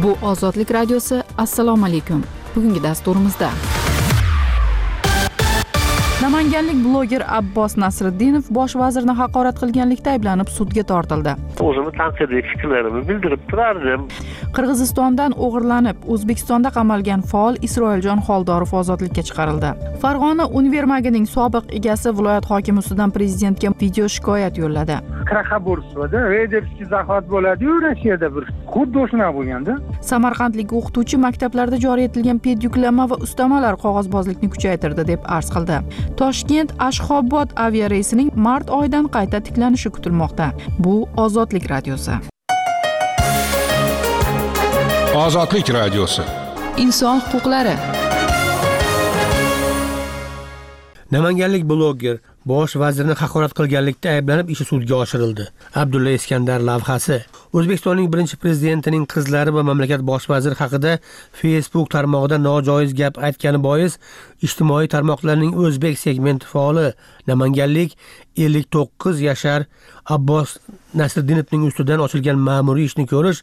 Bu Ozodlik radiosi. Assalomu alaykum. Bugungi dasturimizda namanganlik bloger Abbos Nasriddinov bosh vazirni haqorat qilganlikda ayblanib sudga tortildi. O'zimni tanqidiy fikrlarimni bildirib turardim. Qirg'izistondan o'g'irlanib O'zbekistonda qamalgan faol Isroiljon Xoldorov ozodlikka chiqarildi. Farg'ona univermagining sobiq egasi viloyat hokimi ustidan prezidentga video shikoyat yo'lladi. Kraxabursda reyderskiy zahvat bo'ladi-yu, Rossiyada bir xuddi o'shuna bo'lganda. Samarqandlik o'qituvchi maktablarda joriy etilgan pedyuklama va ustamalar qog'ozbozlikni kuchaytirdi deb arz qildi. Toshkent Ashxobod aviareysining mart oyidan qayta tiklanishi kutilmoqda. Bu Ozodlik radiosi. Ozodlik radiosi. Inson huquqlari. Namanganlik bloger bosh vazirni haqorat qilganlikda ayblanib ishi sudga oshirildi. Abdulla Iskandar lavhasi. O'zbekistonning birinchi prezidentining qizlari va mamlakat bosh vaziri haqida Facebook tarmog'ida nojoiz gap aytgani bois ijtimoiy tarmoqlarning o'zbek segmenti faoli namanganlik 59 yashar Abbos Nasriddinovning ustidan ochilgan ma'muriy ishni ko'rish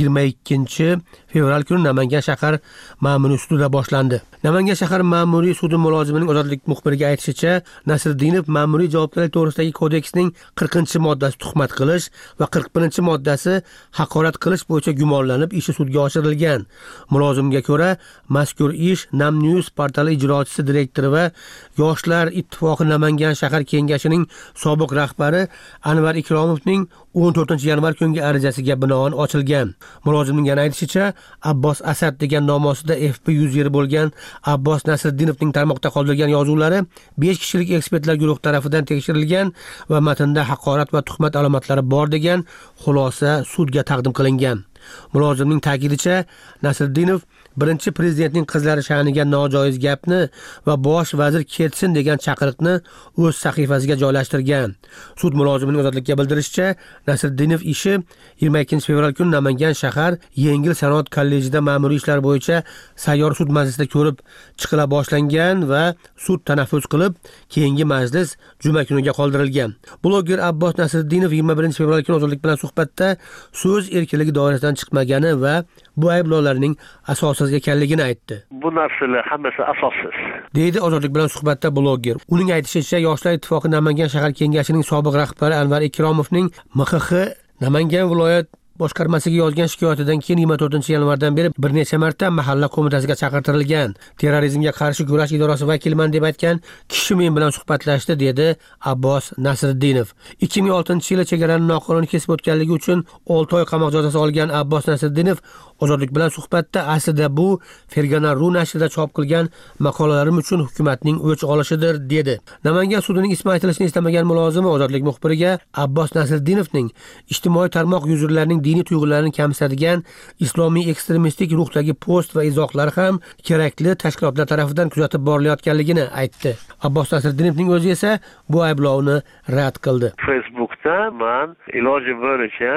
22 fevral kuni Namangan shahar ma'muriy sudida boshlandi. Namangan shahar ma'muriy sudi mulozimining ozodlik muxbiriga aytishicha, Nasriddinov ma'muriy javobgarlik to'g'risidagi kodeksning 40-moddasi tuhmat qilish va 41-moddasi haqorat qilish bo'yicha gumonlanib ishi sudga oshirilgan. Mulozimga ko'ra, mazkur ish Namnews portali ijrochisi direktori va Yoshlar ittifoqi Namangan shahar kengashining sobiq rahbari Anvar Ikromovning 14-yanvar kungi arizasiga binoan ochilgan. Mulozimning yana aytishicha, Abbos Asad degan nomosida FP 100 bo'lgan Abbos Nasriddinovning tarmoqda qoldirgan yozuvlari 5 kishilik ekspertlar guruhi tomonidan tekshirilgan va matnda haqorat va tuhmat alomatlari bor degan xulosa sudga taqdim qilingan. Mulozimning ta'kidicha, Nasriddinov birinchi prezidentning qizlari sha'niga nojoiz gapni va bosh vazir ketsin degan chaqiriqni o'z sahifasiga joylashtirgan. Sud mulozimining ozodlikka bildirishicha, Nasriddinov ishi 22 fevral kuni Namangan shahar Yengil sanoat kollejida ma'muriy ishlar bo'yicha sayyor sud majlisida ko'rib chiqila boshlangan va sud tanaffus qilib, keyingi majlis juma kuniga qoldirilgan. Bloger Abbos Nasriddinov 21 fevral kuni ozodlik bilan suhbatda so'z erkinligi doirasidan chiqmagani va bu ayblovlarning asossiz ekanligini aytdi. Bu narsalar hammasi asossiz, deydi ozodlik bilan suhbatda bloger. Uning aytishicha, Yoshlar ittifoqi Namangan shahar kengashining sobiq rahbari Anvar Ikromovning MXX Namangan viloyat boshqarmasiga yozgan shikoyatidan keyin 24-yanvardan beri bir necha marta mahalla qo'mitasiga chaqirtirilgan. Terrorizmga qarshi kurash idorasi vakiliman deb aytgan kishi men bilan suhbatlashdi, dedi Abbos Nasriddinov. 2006-yili chegarani noqonuniy kesib o'tganligi uchun 6 oy qamoq jazosi olgan Abbos Nasriddinov ozodlik bilan suhbatda aslida bu Fergana.ru nashrida chop qilgan maqolalarim uchun hukumatning o'ch olishidir, dedi. Namangan sudining ismi aytilishini istamagan mulozimi ozodlik muxbiriga Abbos Nasriddinovning ijtimoiy tarmoq yuzurlarining diniy tuyg'ularini kamsitadigan islomiy ekstremistik ruhdagi post va izohlari ham kerakli tashkilotlar tomonidan kuzatib borilayotganligini aytdi. Abbos Nasriddinovning o'zi esa bu ayblovni rad qildi. Facebookda men iloji bo'yicha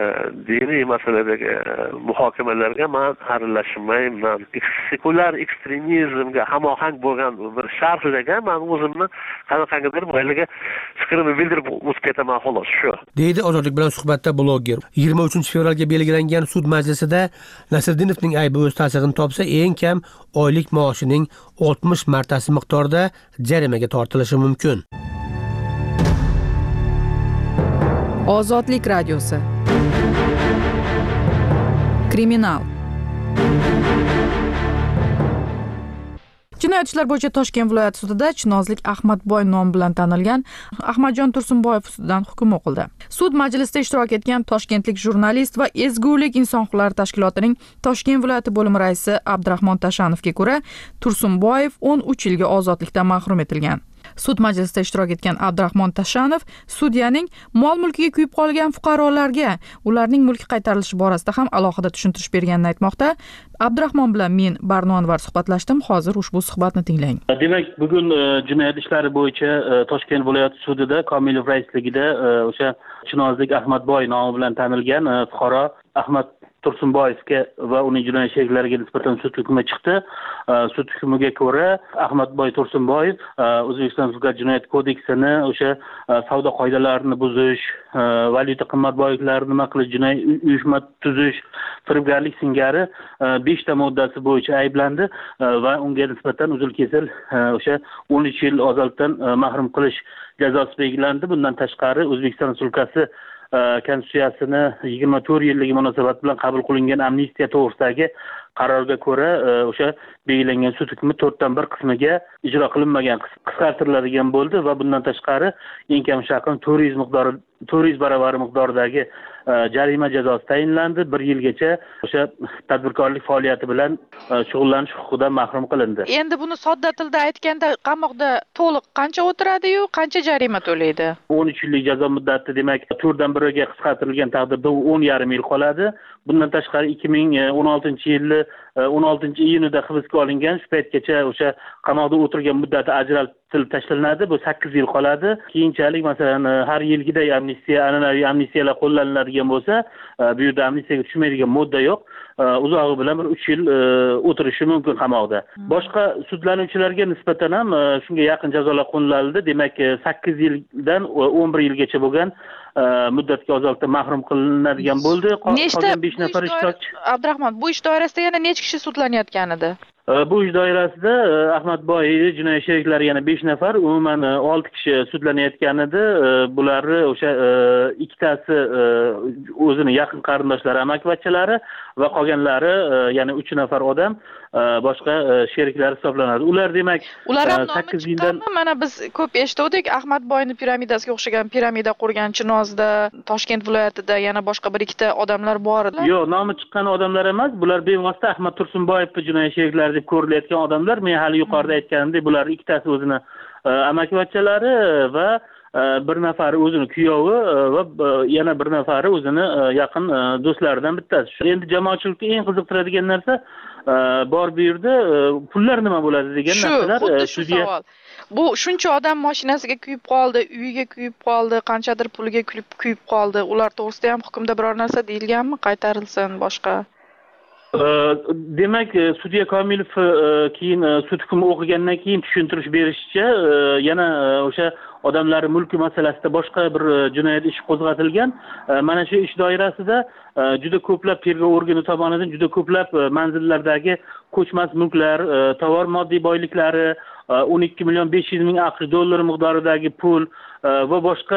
diniy masaladagi muhokamalarga men aralashmayman. Sekulyar ekstremizmga hamohang bo'lgan bir sharhlaga men o'zimni qanaqadir boyliga fikrimni bildirib o'tib ketaman, xolos shu, deydi ozodlik bilan suhbatda bloger. 23 fevralga belgilangan sud majlisida Nasriddinovning aybi o'z tasdig'ini topsa, eng kam oylik maoshining 60 martasi miqdorida jarimaga tortilishi mumkin. Ozodlik radiosi. Kriminal. Jinoyat ishlar bo'yicha Toshkent viloyat sudida Chinozlik Ahmadboy nomi bilan tanilgan Ahmadjon Tursunboyev ustidan hukm o'qildi. Sud majlisida ishtirok etgan toshkentlik jurnalist va Ezgulik inson huquqlari tashkilotining Toshkent viloyati bo'limi raisi Abdurahmon Tashanovga ko'ra, Tursunboyev 13 yilga ozodlikdan mahrum etilgan. Sud majlisida ishtirok etgan Abdurahmon Tashanov sudyaning mol-mulkiga kuyib qolgan fuqarolarga ularning mulki qaytarilishi borasida ham alohida tushuntirish berganini aytmoqda. Abdurahmon bilan men Barno Anvar suhbatlashdim. Hozir ushbu suhbatni tinglang. Demak, bugun jinoyat ishlari bo'yicha Toshkent viloyat sudida Komilov raisligida o'sha Chinozlik Ahmadboy nomi bilan tanilgan fuqaro Ahmad Tursunboyevga va uning jinoyat sheriklariga nisbatan sud hukmi chiqdi. Sud hukmiga ko'ra Ahmadboy Tursunboyev O'zbekiston Respublikasi Jinoyat kodeksini o'sha savdo qoidalarini buzish, valyuta qimmatboyliklarini nima qilish, jinoiy uyushma tuzish, firibgarlik singari 5 ta moddasi bo'yicha ayblandi va unga nisbatan uzil-kesil o'sha 13 yil ozodlikdan mahrum qilish jazosi belgilandi. Bundan tashqari O'zbekiston Respublikasi Konstitutsiyasini 24 yilligi munosabat bilan qabul qilingan amnistiya to'g'risidagi qarorga ko'ra o'sha belgilangan sud hukmi 4dan 1 qismiga ijro qilinmagan qisqartiriladigan bo'ldi va bundan tashqari eng kam shaqin 400 baravari miqdoridagi jarima jazosi tayinlandi. 1 yilgacha o'sha tadbirkorlik faoliyati bilan shug'ullanish huquqidan mahrum qilindi. Endi buni sodda tilda aytganda qamoqda to'liq qancha o'tiradi-yu, qancha jarima to'laydi? 13 yillik jazo muddati demak 4dan 1ga qisqartirilgan taqdirda 10,5 yil qoladi. Bundan tashqari 2016-yili 16-iyunida hibsga olingan, shu paytgacha o'sha qamoqda o'tirgan muddati ajratilib tashlanadi. Bu 8 yil qoladi. Keyinchalik masalan har yilgiday an'anaviy amnistiyalar qo'llaniladigan bo'lsa, bu yerda amnistiyaga tushmaydigan modda yo'q. Uzog'i bilan bir 3 yil o'tirishi mumkin qamoqda. Boshqa sudlanuvchilarga nisbatan ham shunga yaqin jazolar qo'llanildi. Demak 8 yildan 11 yilgacha bo'lgan muddatga ozodlikdan mahrum qilinadigan bo'ldi. Qolgan 5 nafar ishtirokchi. Abdurahmon, bu ish doirasida yana necha kishi sudlanayotgan edi? Bu ish doirasida Ahmadboy jinoyat sheriklari yana 5 nafar, umuman 6 kishi sudlanayotgan edi. Bular o'sha ikkitasi o'zini yaqin qarindoshlari, amakivachchalari va qolganlari yana 3 nafar odam boshqa sheriklari hisoblanadi. Ular demak ular ham nomi chiqqanmi? Mana biz ko'p eshitdik, Ahmadboyni piramidasiga o'xshagan piramida qurgan Chinozda, Toshkent viloyatida yana boshqa bir ikkita odamlar bor edi. Yo'q, nomi chiqqan odamlar emas. Bular bevosita Ahmad Tursunboyev jinoyat sheriklari deb ko'rilayotgan odamlar. Men hali yuqorida aytganimdek, bular ikkitasi o'zini amakivachchalari va bir nafari o'zini kuyovi va yana bir nafari o'zini yaqin do'stlaridan bittasi. Endi jamoatchilikka eng qiziqtiradigan narsa bor bu yerda pullar nima bo'ladi degan narsalar. Shu savol. Bu shuncha odam mashinasiga kuyib qoldi, uyiga kuyib qoldi, qanchadir puliga kuyib qoldi. Ular to'g'risida ham hukmda biror narsa deyilganmi? Qaytarilsin boshqa? Demak, sudya Komilov keyin sud hukmi o'qigandan keyin tushuntirish berishicha, yana o'sha odamlar mulki masalasida boshqa bir jinoyat ishi qo'zg'atilgan. Mana shu ish doirasida juda ko'plab tergov organi tomonidan juda ko'plab manzillardagi ko'chmas mulklar, tovar moddiy boyliklari, 12,500,000 AQSh dollari miqdoridagi pul va boshqa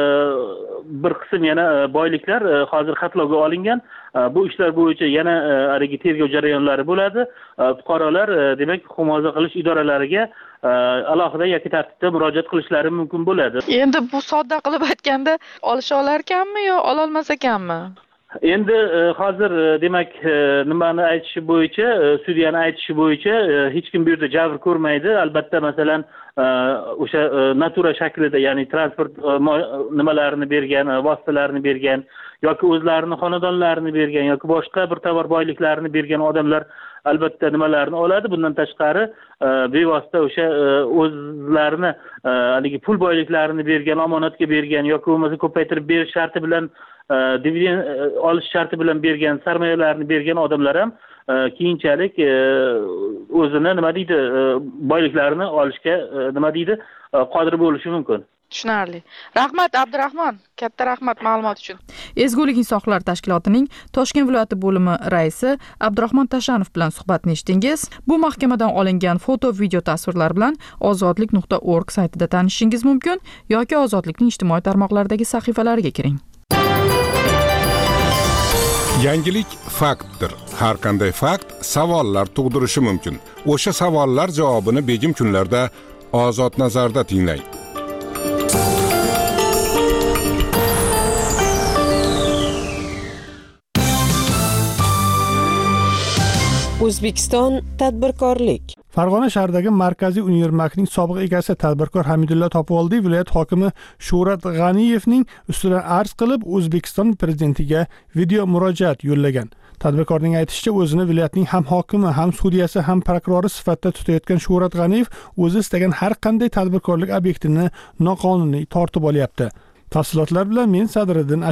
bir qism yana boyliklar hozir xatlovga olingan. Bu ishlar bo'yicha yana haligi tergov jarayonlari bo'ladi. Fuqarolar demak huquq himoya qilish idoralariga alohida yoki tartibda murojaat qilishlari mumkin bo'ladi. Endi bu sodda qilib aytganda olisha olar ekanmi yo ola olmas ekanmi? Endi hozir demak nimani aytishi bo'yicha, sudyani aytishi bo'yicha hech kim bu yerda jabr ko'rmaydi. Albatta masalan o'sha natura shaklida, ya'ni transport nimalarini bergan, vositalarini bergan yoki o'zlarining xonadonlarini bergan yoki boshqa bir tovar boyliklarini bergan odamlar albatta nimalarni oladi. Bundan tashqari bevosita o'sha o'zlarini haligi pul boyliklarini bergan, omonatga bergan yoki bo'lmasa ko'paytirib berish sharti bilan dividend olish sharti bilan bergan, sarmoyalarni bergan odamlar ham keyinchalik o'zini nima deydi, boyliklarini olishga nima deydi, qodir bo'lishi mumkin. Tushunarli. Rahmat Abdurahmon, katta rahmat ma'lumot uchun. Ezgulik inson huquqlari tashkilotining Toshkent viloyati bo'limi raisi Abdurahmon Tashanov bilan suhbatni eshitdingiz. Bu mahkamadan olingan foto, video tasvirlar bilan ozodlik.org saytida tanishishingiz mumkin yoki Ozodlikning ijtimoiy tarmoqlaridagi sahifalariga kiring. Yangilik faktdir. Har qanday fakt savollar tug'dirishi mumkin. O'sha savollar javobini begim kunlarda Ozod nazarda tinglang. O'zbekiston tadbirkorlik. Farg'ona shahridagi Markaziy univermagning sobiq egasi tadbirkor Hamidullo Topivoldiy viloyat hokimi Shuhrat G'aniyevning ustidan arz qilib, O'zbekiston prezidentiga video murojaat yo'llagan. Tadbirkorning aytishicha, o'zini viloyatning ham hokimi, ham sudyasi, ham prokurori sifatida tutayotgan Shuhrat G'aniyev o'zi istagan har qanday tadbirkorlik obyektini noqonuniy tortib olyapti. Tafsilotlar bilan men Sadriddin Ashur.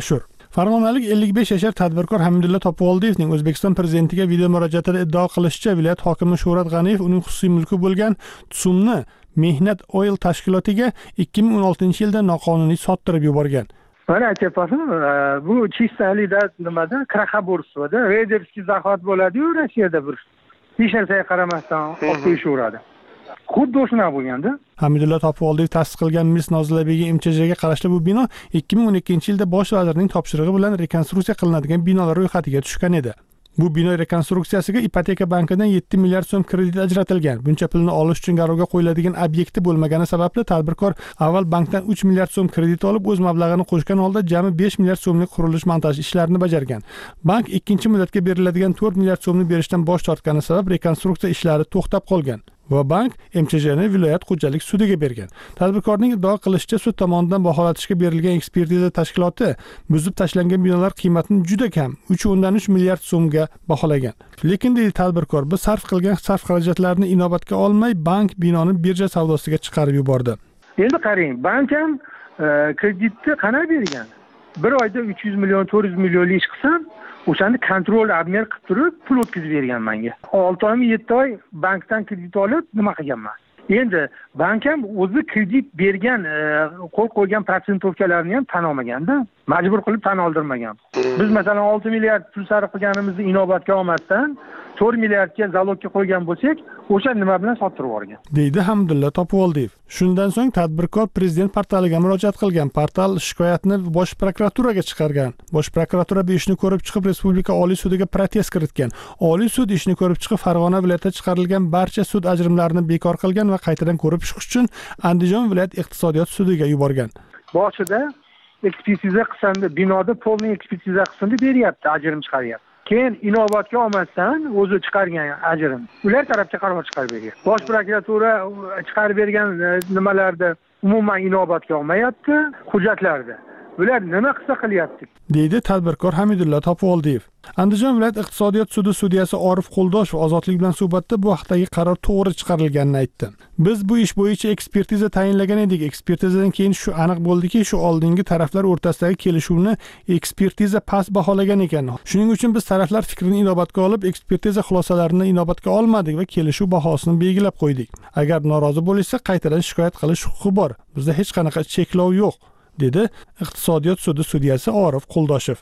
Farg'onalik 55 yashar tadbirkor Hamidulla Topovoldiyevning O'zbekiston prezidentiga video murojaatida iddao qilishicha, viloyat hokimi Shuhrat G'aniyev uning xususiy mulki bo'lgan Tsumni Mehnat Oil tashkilotiga 2016-yilda noqonuniy sottirib yuborgan. Mana aytyapman, bu chistalikda nimada Kraxaborsvada reyderskiy zaxvat bo'ladi-yu, Rossiyada bir hech narsaga qaramasdan olib qo'yishaveradi. Xuddi shunaqa bo'lganda. Hamidulla Topovoldiyev tasdiqlagan Mis Nozilabegi MCJga qarashli bu bino 2012-yilda bosh vazirning topshirig'i bilan rekonstruksiya qilinadigan binolar ro'yxatiga tushgan edi. Bu bino rekonstruksiyasiga Ipoteka bankidan 7 milliard so'm kredit ajratilgan. Buncha pulni olish uchun garovga qo'yiladigan obyekti bo'lmagani sababli tadbirkor avval bankdan 3 milliard so'm kredit olib, o'z mablag'ini qo'shgan holda jami 5 milliard so'mlik qurilish montaj ishlarini bajargan. Bank ikkinchi muddatga beriladigan 4 milliard so'mni berishdan bosh tortgani sabab rekonstruksiya ishlari to'xtab qolgan. Va bank MCJni viloyat xo'jalik sudiga bergan. Tadbirkorning iddao qilishicha, sud tomonidan baholatishga berilgan ekspertiza tashkiloti buzib tashlangan binolar qiymatini juda kam, 3.3 milliard so'mga baholagan. Lekin deydi tadbirkor, biz sarf qilgan sarf xarajatlarini inobatga olmay, bank binoni birja savdosiga chiqarib yubordi. Endi qarang, bank ham kreditni qanday bergan? Bir oyda 300 million, 400 millionlik ish qilsam, o'shani kontrol obmer qilib turib, pul o'tkazib bergan menga. 6 oymi 7 oy bankdan kredit olib, nima qilganman? Endi bank ham o'zi kredit bergan, qo'l qo'ygan prosentovkalarni ham tan olmaganda, majbur qilib tan oldirmagan. Biz masalan 6 milliard pul sarf qilganimizni inobatga olmasdan 4 milliardga zalogga qo'ygan bo'lsak, o'sha nima bilan sottirib yuborgan, deydi Hamidulla Topovoldiyev. Shundan so'ng tadbirkor prezident portaliga murojaat qilgan. Portal shikoyatni bosh prokuraturaga chiqargan. Bosh prokuratura bu ishni ko'rib chiqib, Respublika Oliy sudiga protest kiritgan. Oliy sud ishni ko'rib chiqib, Farg'ona viloyatida chiqarilgan barcha sud ajrimlarini bekor qilgan va qaytadan ko'rib chiqish uchun Andijon viloyat iqtisodiyot sudiga yuborgan. Boshida ekspertiza qilsanda, binoda polniy ekspertiza qilsanda beryapti, ajrim chiqaryapti. Keyin inobatga olmasdan o'zi chiqargan ajrim ular tarafga qaror chiqarib bergan. Bosh prokuratura chiqarib bergan nimalarda umuman inobatga olmayapti, hujjatlarda. Ular nima qilsa qilyapti, deydi tadbirkor Hamidulla Topovoldiyev. Andijon viloyat iqtisodiyot sudi sudyasi Orif Qo'ldoshev Ozodlik bilan suhbatda bu haqdagi qaror to'g'ri chiqarilganini aytdi. Biz bu ish bo'yicha ekspertiza tayinlagan edik. Ekspertizadan keyin shu aniq bo'ldiki, shu oldingi taraflar o'rtasidagi kelishuvni ekspertiza past baholagan ekan. Shuning uchun biz taraflar fikrini inobatga olib, ekspertiza xulosalarini inobatga olmadik va kelishuv bahosini belgilab qo'ydik. Agar norozi bo'lsa, qaytadan shikoyat qilish huquqi bor. Bizda hech qanaqa cheklov yo'q, dedi iqtisodiyot sudi sudyasi Orif Qo'ldoshev.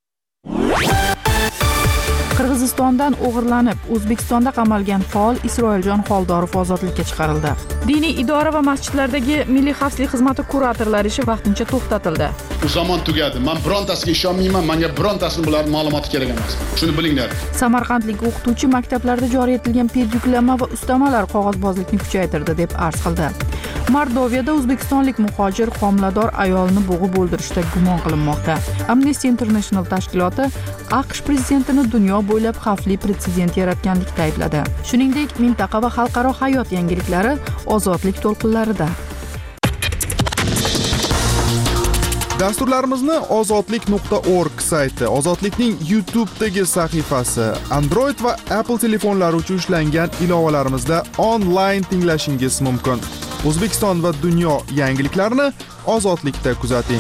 Qirg'izistondan o'g'irlanib, O'zbekistonda qamalgan faol Isroiljon Xoldorov ozodlikka chiqarildi. Diniy idora va masjidlardagi Milliy xavfsizlik xizmati kuratorlari ishi vaqtincha to'xtatildi. Bu zamon tugadi. Men birontasiga ishonmayman, menga birontasini bular ma'lumoti kerak emas. Shuni bilinglar. Samarqandlik o'qituvchi maktablarda joriy etilgan pedyuklama va ustamalar qog'ozbozlikni kuchaytirdi deb arz qildi. Mordoviyada o'zbekistonlik muhojir homilador ayolni bo'g'ib o'ldirishda gumon qilinmoqda. Amnesty International tashkiloti AQSh prezidentini dunyo bo'ylab xavfli pretsedent yaratganlikda aybladi. Shuningdek, mintaqa va xalqaro hayot yangiliklari ozodlik to'lqinlarida. Dasturlarimizni ozodlik.org sayti, Ozodlikning YouTube'dagi sahifasi, Android va Apple telefonlari uchun ishlangan ilovalarimizda onlayn tinglashingiz mumkin. O'zbekiston va dunyo yangiliklarini Ozodlikda kuzating.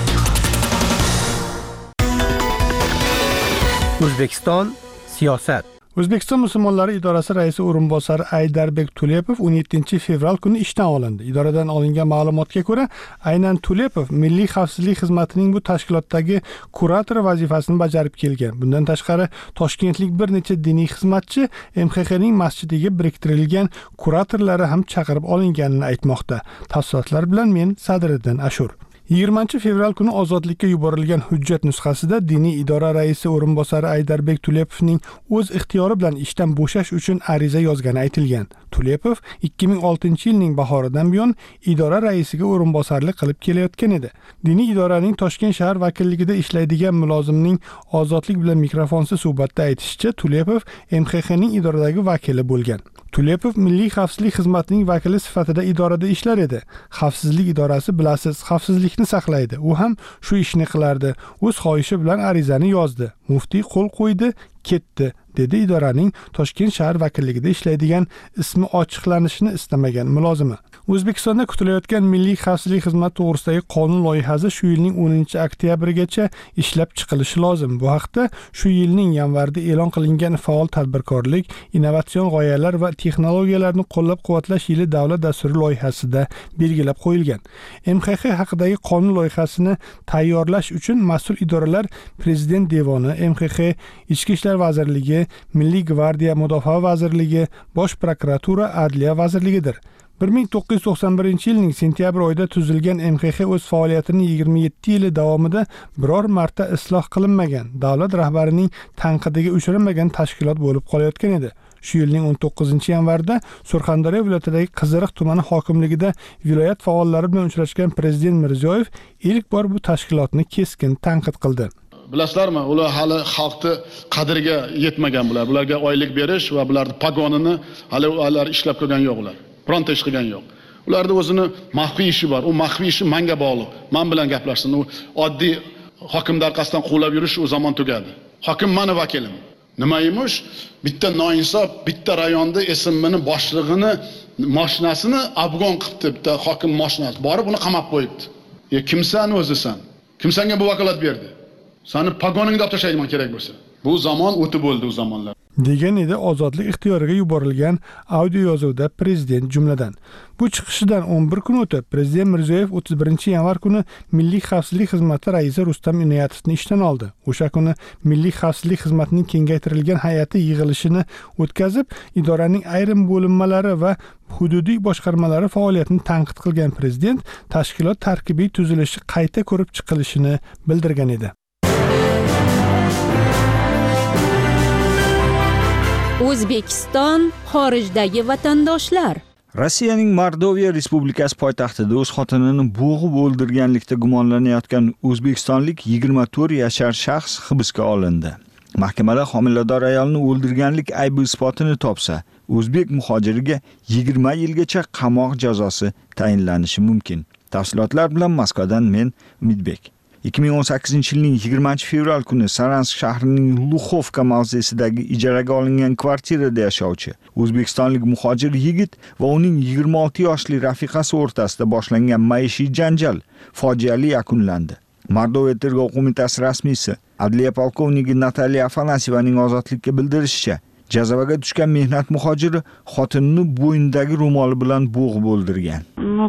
O'zbekiston siyosat. O'zbekiston musulmonlari idorasi raisi o'rinbosari Aydarbek Tulepov 17 fevral kuni ishdan olindi. Idoradan olingan ma'lumotga ko'ra, aynan Tulepov Milliy xavfsizlik xizmatining bu tashkilotdagi kurator vazifasini bajarib kelgan. Bundan tashqari, toshkentlik bir necha diniy xizmatchi MXXning masjidiga biriktirilgan kuratorlari ham chaqirib olinganini aytmoqda. Tafsilotlar bilan men Sadriddin Ashur. 20 fevral kuni ozodlikka yuborilgan hujjat nusxasida diniy idora raisi o'rinbosari Aydarbek Tulepovning o'z ixtiyori bilan ishdan bo'shash uchun ariza yozgani aytilgan. Tulepov 2006-yilning bahoridan buyon idora raisiga o'rinbosarlik qilib kelayotgan edi. Diniy idoraning Toshkent shahar vakilligida ishlaydigan mulozimning Ozodlik bilan mikrofonsiz suhbatda aytishicha, Tulepov MXXning idoradagi vakili bo'lgan. Tulepov Milliy xavfsizlik xizmatining vakili sifatida idorada ishlar edi. Xavfsizlik idorasi bilasiz, xavfsizlikni saqlaydi. U ham shu ishni qilardi. O'z xohishi bilan arizani yozdi. Muftiy qo'l qo'ydi, ketdi, dedi idoraning Toshkent shahar vakilligida ishlaydigan ismi ochiqlanishini istamagan mulozimi. O'zbekistonda kutilayotgan Milliy xavfsizlik xizmati to'g'risidagi qonun loyihasi shu yilning 10-oktyabrigacha ishlab chiqilishi lozim. Bu haqda shu yilning yanvarida e'lon qilingan faol tadbirkorlik, innovatsion g'oyalar va texnologiyalarni qo'llab-quvvatlash yili davlat dasturi loyihasida belgilab qo'yilgan. MXX haqidagi qonun loyihasini tayyorlash uchun mas'ul idoralar Prezident devoni, MXX, Ichki ishlar vazirligi, Milliy gvardiya, Mudofaa vazirligi, Bosh prokuratura, Adliya vazirligidir. 1991-yilning sentyabr oyida tuzilgan MXX o'z faoliyatining 27 yili davomida biror marta isloh qilinmagan, davlat rahbarining tanqidiga uchramagan tashkilot bo'lib qolayotgan edi. Shu yilning 19-yanvarida Surxondaryo viloyatidagi Qiziriq tumani hokimligida viloyat faollari bilan uchrashgan Prezident Mirziyoyev ilk bor bu tashkilotni keskin tanqid qildi. Bilasizlarmi, ular hali xalqni qadriga yetmagan bular. Bularga oylik berish va bularning pagonini hali ular ishlab ko'rgan yo'q ular. Bironta ish qilgan yo'q. Ularda o'zini maxfiy ishi bor. U maxfiy ishi menga bog'liq. Men bilan gaplashsin. U oddiy hokimlar orqasidan quvlab yurish o zaman tugadi. Hokim meni vakilim. Nima emish? Bitta noinsof, bitta rayonda SMMning boshlig'ini mashinasini afg'on qilibdi, bitta hokim mashinasi. Borib uni qamab qo'yibdi. Kimsan o'zisan? Kim senga bu vakolat berdi? Seni pagoningni olib tashlayman kerak bo'lsa. Bu zamon o'tib bo'ldi, u zamonlar. degan edi ozodlik ixtiyoriga yuborilgan audio yozuvda prezident jumladan. Bu chiqishidan 11 kun o'tib, Prezident Mirziyoyev 31-yanvar kuni Milliy xavfsizlik xizmati raisi Rustam Inoyatovni ishdan oldi. O'sha kuni Milliy xavfsizlik xizmatining kengaytirilgan hay'ati yig'ilishini o'tkazib, idoraning ayrim bo'linmalari va hududiy boshqarmalari faoliyatini tanqid qilgan prezident tashkilot tarkibiy tuzilishi qayta ko'rib chiqilishini bildirgan edi. O'zbekiston xorijdagi vatandoshlar. Rossiyaning Mordoviya Respublikasi poytaxtida o'z xotinini bo'g'ib o'ldirganlikda gumonlanayotgan o'zbekistonlik 24 yashar shaxs hibsga olindi. Mahkamada homilador ayolni o'ldirganlik aybi isbotini topsa, o'zbek muhojiriga 20 yilgacha qamoq jazosi tayinlanishi mumkin. Tafsilotlar bilan Moskvadan men Umidbek. 2018-yilning 20-fevral kuni Saransk shahrining Luxovka mavzesidagi ijaraga olingan kvartirada yashovchi o'zbekistonlik muhojir yigit va uning 26 yoshli rafiqasi o'rtasida boshlangan maishiy janjal fojiali yakunlandi. Mordoviya tergov qo'mitasi rasmiysi Adliya polkovniki Nataliya Afanasyevaning ozodlikka bildirishicha, jazoga tushgan mehnat muhojiri xotinini bo'ynidagi ro'moli bilan bo'g'ib o'ldirgan.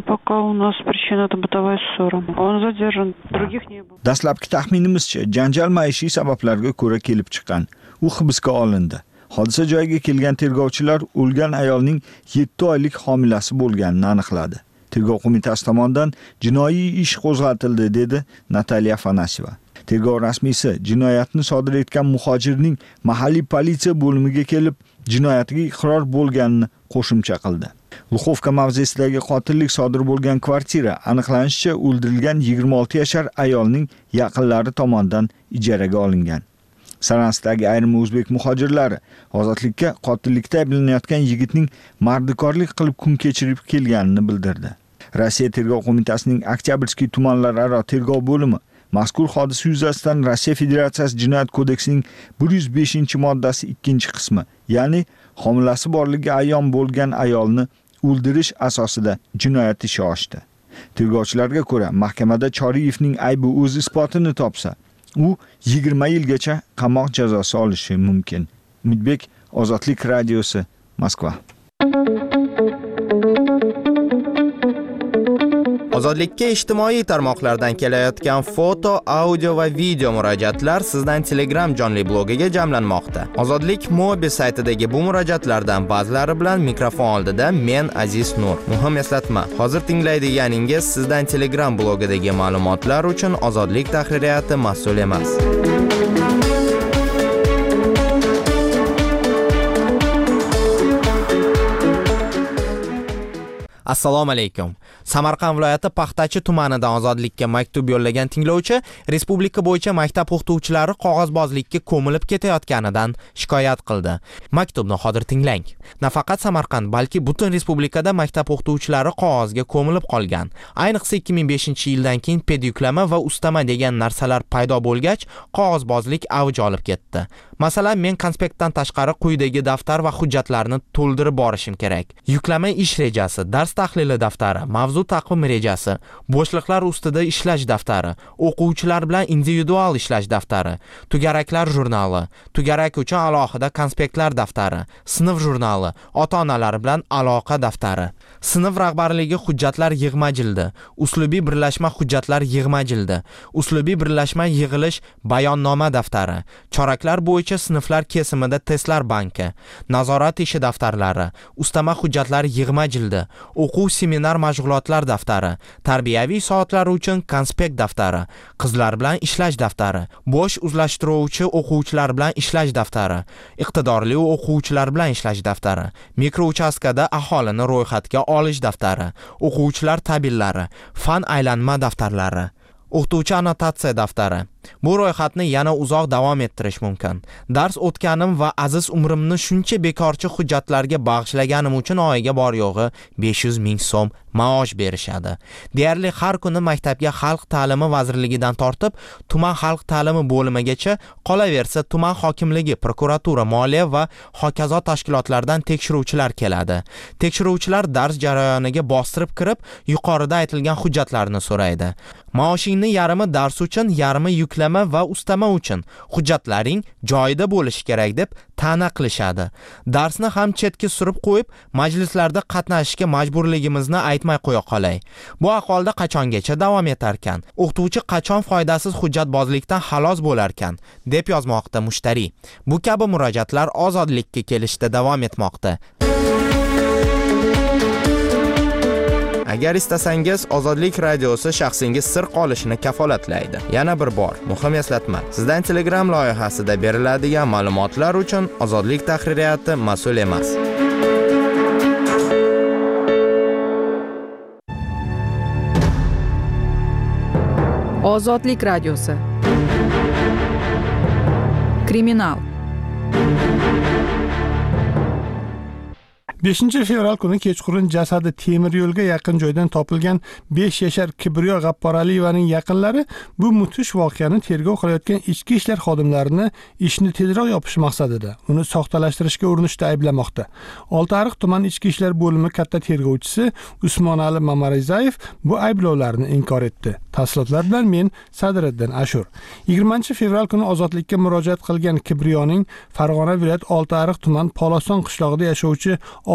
Dastlabki taxminimizcha, janjal maishiy sabablarga ko'ra kelib chiqqan. U hibsga olindi. Hodisa joyiga kelgan tergovchilar o'lgan ayolning 7 oylik homilasi bo'lganini aniqladi. Tergov qo'mitasi tomonidan jinoiy ish qo'zg'atildi, dedi Nataliya Afanasyeva. Tergov rasmiysi jinoyatni sodir etgan muhojirning mahalliy politsiya bo'limiga kelib, jinoyatga iqror bo'lganini qo'shimcha qildi. Luxovka mavzesidagi qotillik sodir bo'lgan kvartira aniqlanishicha o'ldirilgan 26 yashar ayolning yaqinlari tomonidan ijaraga olingan. Saranskdagi ayrim o'zbek muhojirlari ozodlikka qotillikda ayblanayotgan yigitning mardikorlik qilib kun kechirib kelganini bildirdi. Rossiya tergov qo'mitasining Oktyabrskiy tumanlararo tergov bo'limi mazkur hodisa yuzasidan Rossiya Federatsiyasi Jinoyat kodeksining 105-moddasi 2-qismi, ya'ni homilasi borligi ayon bo'lgan ayolni o'ldirish asosida jinoyat ishi ochdi. Tergovchilarga ko'ra, mahkamada Choriyevning aybi o'z isbotini topsa, u 20 yilgacha qamoq jazosi olishi mumkin. Umidbek, Ozodlik radiosi, Moskva. Ozodlikka ijtimoiy tarmoqlardan kelayotgan foto, audio va video murojaatlar sizdan Telegram jonli blogiga jamlanmoqda. Ozodlik mobil saytidagi bu murojaatlardan ba'zilari bilan mikrofon oldida men Aziz Nur. Muhim eslatma, hozir tinglaydiganingiz sizdan Telegram blogidagi ma'lumotlar uchun Ozodlik tahririyati mas'ul emas. Assalomu alaykum. Samarqand viloyati Paxtachi tumanidan Ozodlikka maktub yo'llagan tinglovchi respublika bo'yicha maktab o'qituvchilari qog'ozbozlikka ko'milib ketayotganidan shikoyat qildi. Maktubni hozir tinglang. Nafaqat Samarqand, balki butun respublikada maktab o'qituvchilari qog'ozga ko'milib qolgan. Ayniqsa 2005-yildan keyin pedyuklama va ustama degan narsalar paydo bo'lgach, qog'ozbozlik avj olib ketdi. Masalan, men konspektdan tashqari quyidagi daftar va hujjatlarni to'ldirib borishim kerak. Yuklama ish rejasi, dars tahlili daftari, mavzu taqvim rejasi, bo'shliqlar ustida ishlash daftari, o'quvchilar bilan individual ishlash daftari, tugaraklar jurnali, tugarak uchun alohida konspektlar daftari, sinf jurnali, ota-onalar bilan aloqa daftari, sinf rahbarligi hujjatlar yig'ma jildi, uslubiy birlashma hujjatlar yig'ma jildi, uslubiy birlashma yig'ilish bayonnoma daftari, choraklar bo'yicha sinflar kesimida testlar banki, nazorat ishi daftarlari, ustama hujjatlar yig'ma jildi, o'quv seminar mashg'ulotlar daftari, tarbiyaviy soatlar uchun konspekt daftari, qizlar bilan ishlash daftari, bo'sh o'zlashtiruvchi o'quvchilar bilan ishlash daftari, iqtidorli o'quvchilar bilan ishlash daftari, mikrouchastkada aholini ro'yxatga olish daftari, o'quvchilar tabellari, fan aylanma daftarlari, o'qituvchi annotatsiya daftari. Bu ro'yxatni yana uzoq davom ettirish mumkin. Dars o'tganim va aziz umrimni shuncha bekorchi hujjatlarga bag'ishlaganim uchun oyiga bor yo'g'i 500 ming so'm maosh berishadi. Deyarli har kuni maktabga xalq ta'limi vazirligidan tortib, tuman xalq ta'limi bo'limigacha, qolaversa tuman hokimligi, prokuratura, moliya va hokazo tashkilotlardan tekshiruvchilar keladi. Tekshiruvchilar dars jarayoniga bostirib kirib, yuqorida aytilgan hujjatlarni so'raydi. Maoshingni yarmi dars uchun, yarmi yuklama va ustama uchun, hujjatlaring joyida bo'lishi kerak deb ta'na qilishadi. Darsni ham chetga surib qo'yib, majlislarda qatnashishga majburligimizni aytmay qo'ya qolay. Bu ahvolda qachongacha davom etarkan? O'qituvchi qachon foydasiz hujjatbozlikdan xalos bo'larkan, deb yozmoqda mushtari. Bu kabi murojaatlar ozodlikka kelishda davom etmoqda. Agar istasangiz, Ozodlik radiosi shaxsingiz sir qolishini kafolatlaydi. Yana bir bor, muhim eslatma. Sizdan Telegram loyihasida beriladigan ma'lumotlar uchun Ozodlik tahririyati mas'ul emas. Ozodlik radiosi. Kriminal. 5 fevral kuni kechqurun jasadi temir yo'lga yaqin joydan topilgan 5 yashar Kibriyo G'apporaliyevaning yaqinlari bu mudhish voqeani tergov qilayotgan ichki ishlar xodimlarini ishni tezroq yopish maqsadida uni soxtalashtirishga urinishda ayblamoqda. Oltiariq tuman ichki ishlar bo'limi katta tergovchisi Usmonali Mamarizayev bu ayblovlarni inkor etdi. Tafsilotlar bilan men Sadriddin Ashur. 20 fevral kuni ozodlikka murojaat qilgan Kibriyoning Farg'ona viloyat Oltiariq tuman Poloson qishlog'ida yashovchi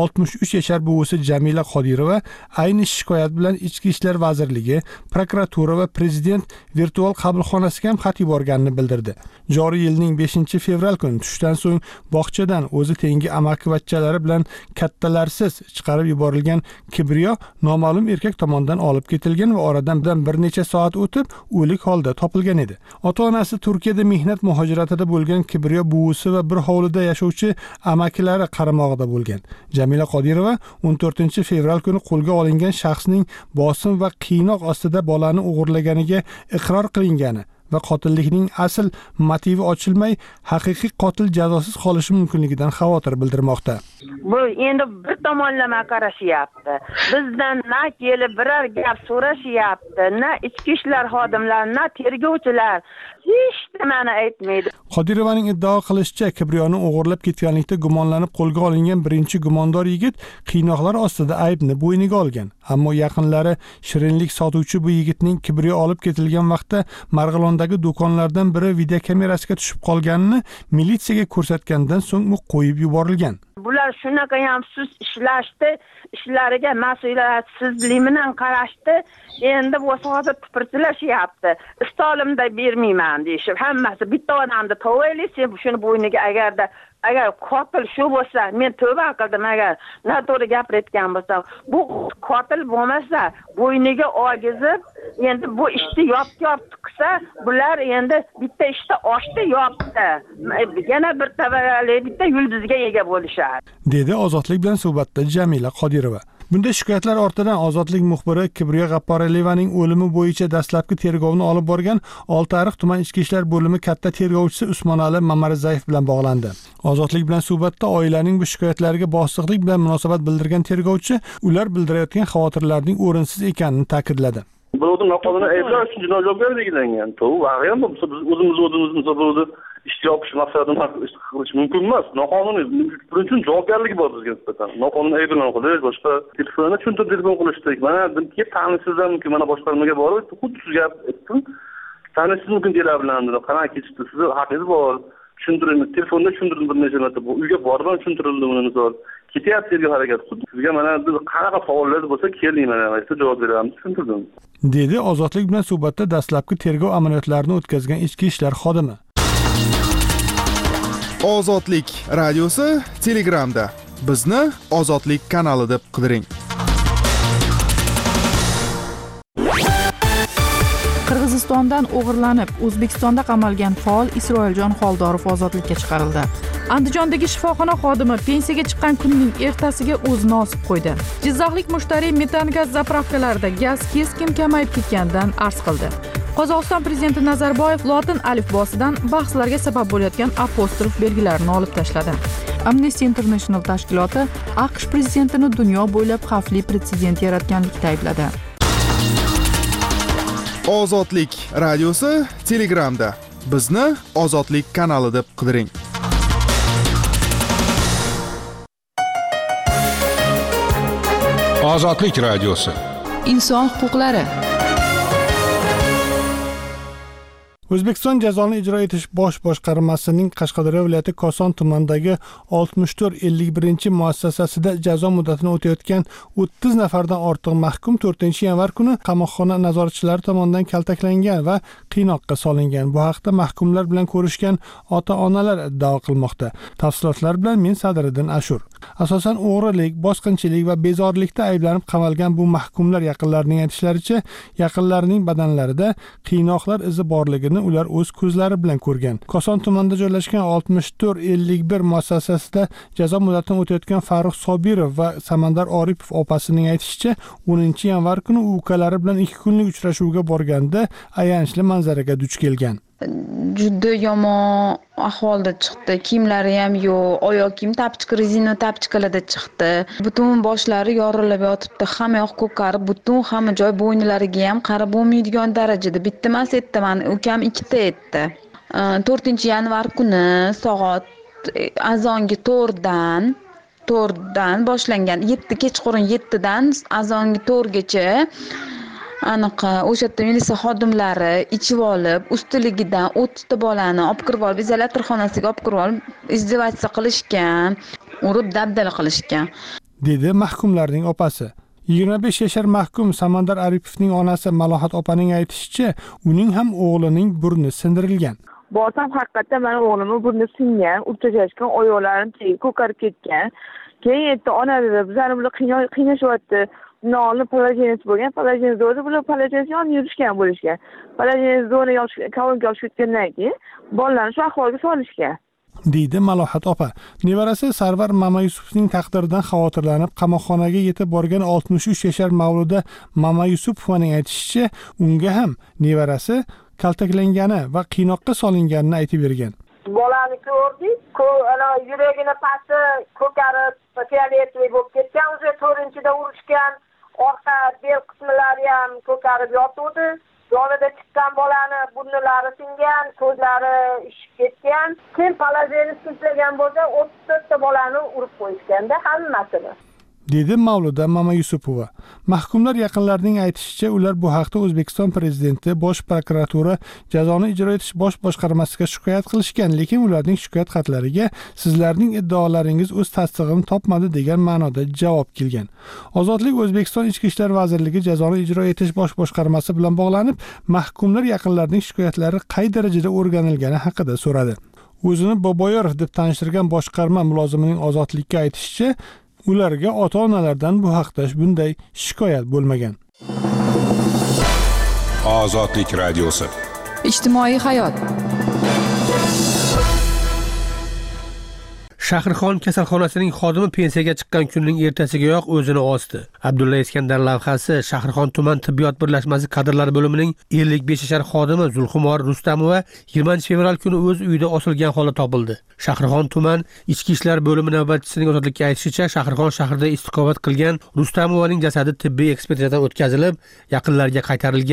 63 yashar buvisi Jamila Qodirova ayni shikoyat bilan Ichki ishlar vazirligi, prokuratura va prezident virtual qabulxonasiga ham xat yuborganini bildirdi. Joriy yilning 5 fevral kuni tushdan so'ng bog'chadan o'zi tengi amakivachchalari bilan kattalarsiz chiqarib yuborilgan Kibriyo noma'lum erkak tomonidan olib ketilgan va oradan bir necha soat o'tib o'lik holda topilgan edi. Ota-onasi Turkiyada mehnat muhojiratida bo'lgan Kibriyo buvisi va bir hovlida yashovchi amakilari qaramog'ida bo'lgan. Jamila Qodirova 14 fevral kuni qo'lga olingan shaxsning bosim va qiynoq ostida bolani o'g'irlaganiga iqror qilingani va qotillikning asl motivi ochilmay, haqiqiy qotil jazosiz qolishi mumkinligidan xavotir bildirmoqda. Bu endi bir tomonlama qarashyapti. Bizdan na kelib biror gap so'rashyapti, na ichki ishlar xodimlari, na tergovchilar hech nimani aytmaydi. Qodirovaning iddao qilishicha, Kibriyoni o'g'irlab ketganlikda gumonlanib qo'lga olingan birinchi gumondor yigit qiynoqlar ostida aybni bo'yniga olgan. Ammo yaqinlari shirinlik sotuvchi bu yigitning Kibriyo olib ketilgan vaqtda Marg'ilondagi do'konlardan biri video kamerasiga tushib qolganini militsiyaga ko'rsatgandan so'ng u qo'yib yuborilgan. Bular shunaqa ham sust ishlashdi, ishlariga mas'uliyatsizlik bilan qarashdi. Endi bu hozir tipirchilashyapti. Istolimda bermayman deyishib, hammasi bitta odamni tovayli, sen shuni bo'yniga agar qotil shu bo'lsa, men tövba qildim, agar noto'g'ri gapirayotgan bo'lsam, bu qotil bo'lmasa, bo'yniga ogizib, endi bu ishni yopib qilsa, bular endi bitta ishda oshdi yopdi. Yana bir tavalali, bitta yulduzga ega bo'lishadi, dedi Ozodlik bilan suhbatda Jamila Qodirova. Bunday shikoyatlar ortidan Ozodlik muxbiri Kibriyo G'apporaliyevaning o'limi bo'yicha dastlabki tergovni olib borgan Oltiariq tuman ichki ishlar bo'limi katta tergovchisi Usmonali Mamarizayev bilan bog'landi. Ozodlik bilan suhbatda oilaning bu shikoyatlariga bosiqlik bilan munosabat bildirgan tergovchi ular bildirayotgan xavotirlarning o'rinsiz ekanini ta'kidladi. Birovning noqonuniy ayblash uchun jinoiy javobgarlik belgilangan. Bu vaqt ham biz o'zimizni ishga yopish maqsadida qilish mumkin emas. Noqonuniy buning uchun javobgarligi bor bizga nisbatan. Noqonuniy e'lon qilish, boshqa telefonda tushuntirib telefon qilishdik. Mana bizga tanisizlar mumkin, mana boshqarmaga borib, xuddi siz gap aytdim. Tanisiz mumkin delar bilan, qanaqa kechdi, siz haqingiz bor. Tushuntirdim, telefonda tushuntirdim bir necha marta. Bu uyga borib tushuntirildi buni misol. Ketyapti tergov harakat. Xuddi sizga mana biz qanaqa savollar bo'lsa keling, mana aytib javob beramiz, tushuntirdim. Dedi Ozodlik bilan suhbatda dastlabki tergov amaliyotlarini o'tkazgan ichki ishlar xodimi. Ozodlik radiosi Telegramda. Bizni Ozodlik kanali deb qidiring. Qirg'izistondan o'g'irlanib, O'zbekistonda qamalgan faol Isroiljon Xoldorov ozodlikka chiqarildi. Andijondagi shifoxona xodimi pensiyaga chiqqan kunning ertasiga o'zini osib qo'ydi. Jizzaxlik mushtariy metan gaz zapravkalarida gaz keskin kamayib ketganidan arz qildi. Qozog'iston prezidenti Nazarboyev lotin alifbosidan bahslarga sabab bo'layotgan apostrof belgilarini olib tashladi. Amnesty International tashkiloti AQSh prezidentini dunyo bo'ylab xavfli pretsedent yaratganlikda aybladi. Ozodlik radiosi Telegramda. Bizni Ozodlik kanali deb qidiring. Ozodlik radiosi. Inson huquqlari. O'zbekiston jazoni ijro etish bosh boshqarmasining Qashqadaryo viloyati Koson tumanidagi 6451 muassasasida jazo muddatini o'tayotgan 30 nafardan ortiq mahkum 4-yanvar kuni qamoqxona nazoratchilari tomonidan kaltaklangan va qiynoqqa solingan. Bu haqda mahkumlar bilan ko'rishgan ota-onalar iddao qilmoqda. Tafsilotlar bilan men Sadriddin Ashur. Asosan o'g'rilik, bosqinchilik va bezorilikda ayblanib qamalgan bu mahkumlar yaqinlarining aytishlaricha, yaqinlarining badanlarida qiynoqlar izi borligini ular o'z ko'zlari bilan ko'rgan. Koson tumanida joylashgan 6451 muassasasida jazo muddatini o'tayotgan Farruh Sobirov va Samandar Oripov opasining aytishicha, 10-yanvar kuni u ukalari bilan 2 kunlik uchrashuvga borganda ayanchli manzaraga duch kelgan. Juda yomon ahvolda chiqdi. Kiyimlari ham yo'q, oyoq kiyim tapchika rezina tapchikalarda chiqdi. Butun boshlari yorilib yotibdi, hamma yoq ko'karib, butun hamma joy bo'ynilariga ham qarab bo'lmaydigan darajada. Bitta emas etdi, mani ukam 2 ta etdi. 4-yanvar kuni soat azongi 4dan boshlangan. 7 kechqurun 7dan azongi 4gacha aniq o'sha yerda militsiya xodimlari ichib olib, ustiligidan 30 ta bolani olib kirib olib, izolyator xonasiga olib kirib olib, izdivatsiya qilishgan, urib dabdala qilishgan, dedi mahkumlarning opasi. 25 yashar mahkum Samandar Aripovning onasi Malohat opaning aytishicha, uning ham o'g'lining burni sindirilgan. Borsam haqiqatdan mana o'g'limning burni singan, urchashgan, oyoqlarim ko'karib ketgan. Keyin aytdi, ona dedi, bizlarni bular qiynashyapti. Nolni palajenisi bo'lgan, palajenisi o'zi bular palajenisi yonib yurishgan bo'lishgan. Palajenisi zona kolonga olib ketgandan keyin bolalarni shu ahvolga solishgan, deydi Malohat opa. Nevarasi Sarvar Mamayusupovning taqdiridan xavotirlanib, qamoqxonaga yetib borgan 63 yashar Mavluda Mamayusupovaning aytishicha, unga ham nevarasi kaltaklangani va qiynoqqa solinganini aytib bergan. Bolani ko'rdik, ana yuragini pasti ko'karib, fioletoviy bo'lib ketgan, o'zi 4-da urishgan, orqa bel qismlari ham ko'karib yotuvdi. Yonida chiqqan bolani burnilari singan, ko'zlari ishib ketgan. Keyin palajeni sintirgan bo'lsa, 34 ta bolani urib qo'yishganda hammasini, dedi Mavluda Mamayusupova. Mahkumlar yaqinlarining aytishicha, ular bu haqda O'zbekiston prezidenti, Bosh prokuratura, jazoni ijro etish bosh boshqarmasiga shikoyat qilishgan, lekin ularning shikoyat xatlariga sizlarning iddaolaringiz o'z tasdig'ini topmadi degan ma'noda javob kelgan. Ozodlik O'zbekiston Ichki ishlar vazirligi jazoni ijro etish bosh boshqarmasi bilan bog'lanib, mahkumlar yaqinlarining shikoyatlari qay darajada o'rganilgani haqida so'radi. O'zini Boboyorov deb tanishtirgan boshqarma mulozimining Ozodlikka aytishicha, ularga ota-onalardan bu haqda bunday shikoyat bo'lmagan. Ozodlik radiosi. Ijtimoiy hayot. Shahrixon kasalxonasining xodimi pensiyaga chiqqan kunning ertasigayoq o'zini osdi. Abdulla Iskandar lavhasi Shahrixon tuman tibbiyot birlashmasi kadrlari bo'limining 55 yashar xodimi Zulxumor Rustamova 20-fevral kuni o'z uyida osilgan holda topildi. Shahrixon tuman ichki ishlar bo'limi navbatchisining ozodlikka aytishicha, Shahrixon shahrida istiqomat qilgan Rustamovaning jasadi tibbiy ekspertizadan o'tkazilib, yaqinlariga qaytarilgan.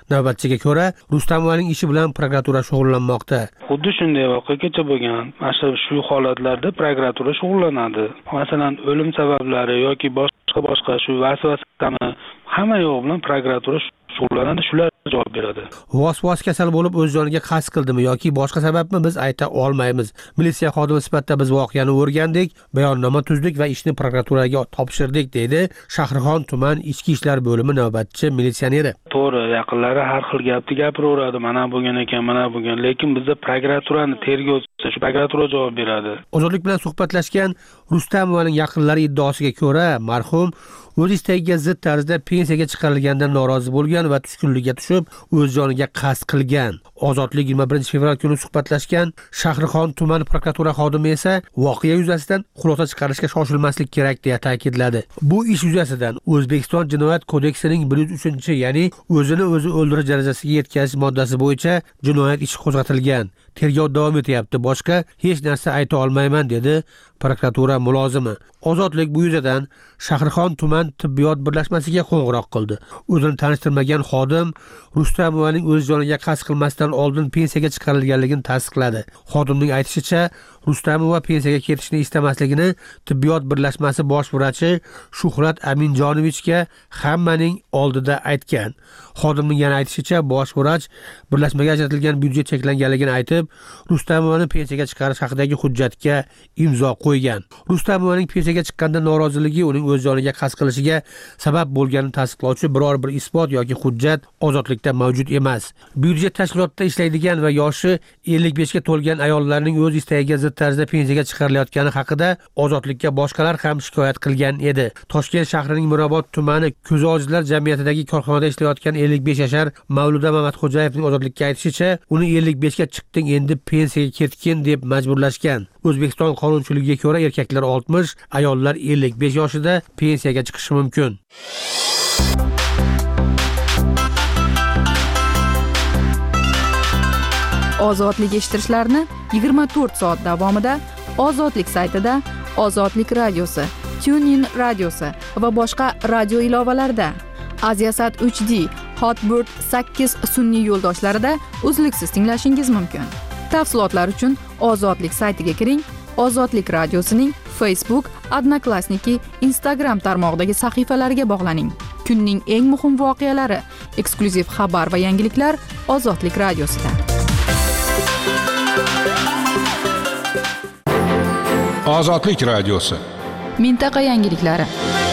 Navbatchiga ko'ra, Rustamovaning ishi bilan prokuratura shug'ullanmoqda. Xuddi shunday voqegacha bo'lgan. Mana shu holatlarda prokuratura shug'ullanadi. Masalan, o'lim sabablari yoki boshqa shu vasvasami hamma yo'q bilan prokuratura shug'ullanadi, shular javob beradi. Vasvas kasal bo'lib o'z joniga qasd qildimi yoki boshqa sababmi biz ayta olmaymiz. Militsiya xodimi sifatida biz voqeani o'rgandik, bayonnoma tuzdik va ishni prokuraturaga topshirdik, deydi Shahrixon tuman ichki ishlar bo'limi navbatchi militsioneri. To'g'ri, yaqinlari har xil gapni gapiraveradi, mana bo'lgan ekan, mana bo'lgan, lekin bizda prokuraturani tergovchisi, shu prokuratura javob beradi. Ozodlik bilan suhbatlashgan Rustamovaning yaqinlari iddaosiga ko'ra, marhum o'z istagiga zid tarzda pensiyaga chiqarilgandan norozi bo'lgan va tushkunlikka tushib, o'z joniga qasd qilgan. Ozodlik 21 fevral kuni suhbatlashgan Shahrixon tuman prokuratura xodimi esa voqea yuzasidan xulosa chiqarishga shoshilmaslik kerak deya ta'kidladi. Bu ish yuzasidan O'zbekiston Jinoyat kodeksining 103, ya'ni o'zini o'zi o'ldirish darajasiga yetkazish moddasi bo'yicha jinoyat ishi qo'zg'atilgan. Tergov davom etyapti. Boshqa hech narsa ayta olmayman, dedi prokuratura mulozimi. Ozodlik bu yuzadan Shahrixon tuman tibbiyot birlashmasiga qo'ng'iroq qildi. O'zini tanishtirmagan xodim Rustamovaning o'z joniga qasd qilmasdan oldin pensiyaga chiqarilganligini tasdiqladi. Xodimning aytishicha, Rustamova pensiyaga ketishni istamasligini tibbiyot birlashmasi bosh vrachi Shuhrat Aminjonovichga hammaning oldida aytgan. Xodimning yana aytishicha, bosh vrach birlashmaga ajratilgan byudjet cheklanganligini aytib, Rustamovani pensiyaga chiqarish haqidagi hujjatga imzo qo'ygan. Rustamovaning pensiyaga chiqqanda noroziligi uning o'z joniga qasd qilishiga sabab bo'lganini tasdiqlovchi biror bir isbot yoki hujjat ozodlikda mavjud emas. Byudjet tashkilotida ishlaydigan va yoshi 55 ga to'lgan ayollarning o'z istagiga zid tarzda pensiyaga chiqarilayotgani haqida ozodlikka boshqalar ham shikoyat qilgan edi. Toshkent shahrining Mirobod tumani ko'zi ojizlar jamiyatidagi korxonada ishlayotgan 55 yashar Mavluda Mamatxo'jayevning ozodlikka aytishicha, uni 55 ga chiqding, endi pensiyaga ketgin deb majburlashgan. O'zbekiston qonunchiligiga ko'ra erkaklar 60, ayollar 55 yoshida pensiyaga chiqishi mumkin. Ozodlik eshittirishlarni 24 soat davomida Ozodlik saytida, Ozodlik radiosi, TuneIn radiosi va boshqa radio ilovalarida, Aziasat 3D, Hotbird 8 sun'iy yo'ldoshlarida uzluksiz tinglashingiz mumkin. Tafsilotlar uchun Ozodlik saytiga kiring. Ozodlik radiosining Facebook, Odnoklassniki, Instagram tarmog'idagi sahifalariga bog'laning. Kunning eng muhim voqealari, eksklyuziv xabar va yangiliklar Ozodlik radiosida. Ozodlik radiosi. Mintaqa yangiliklari.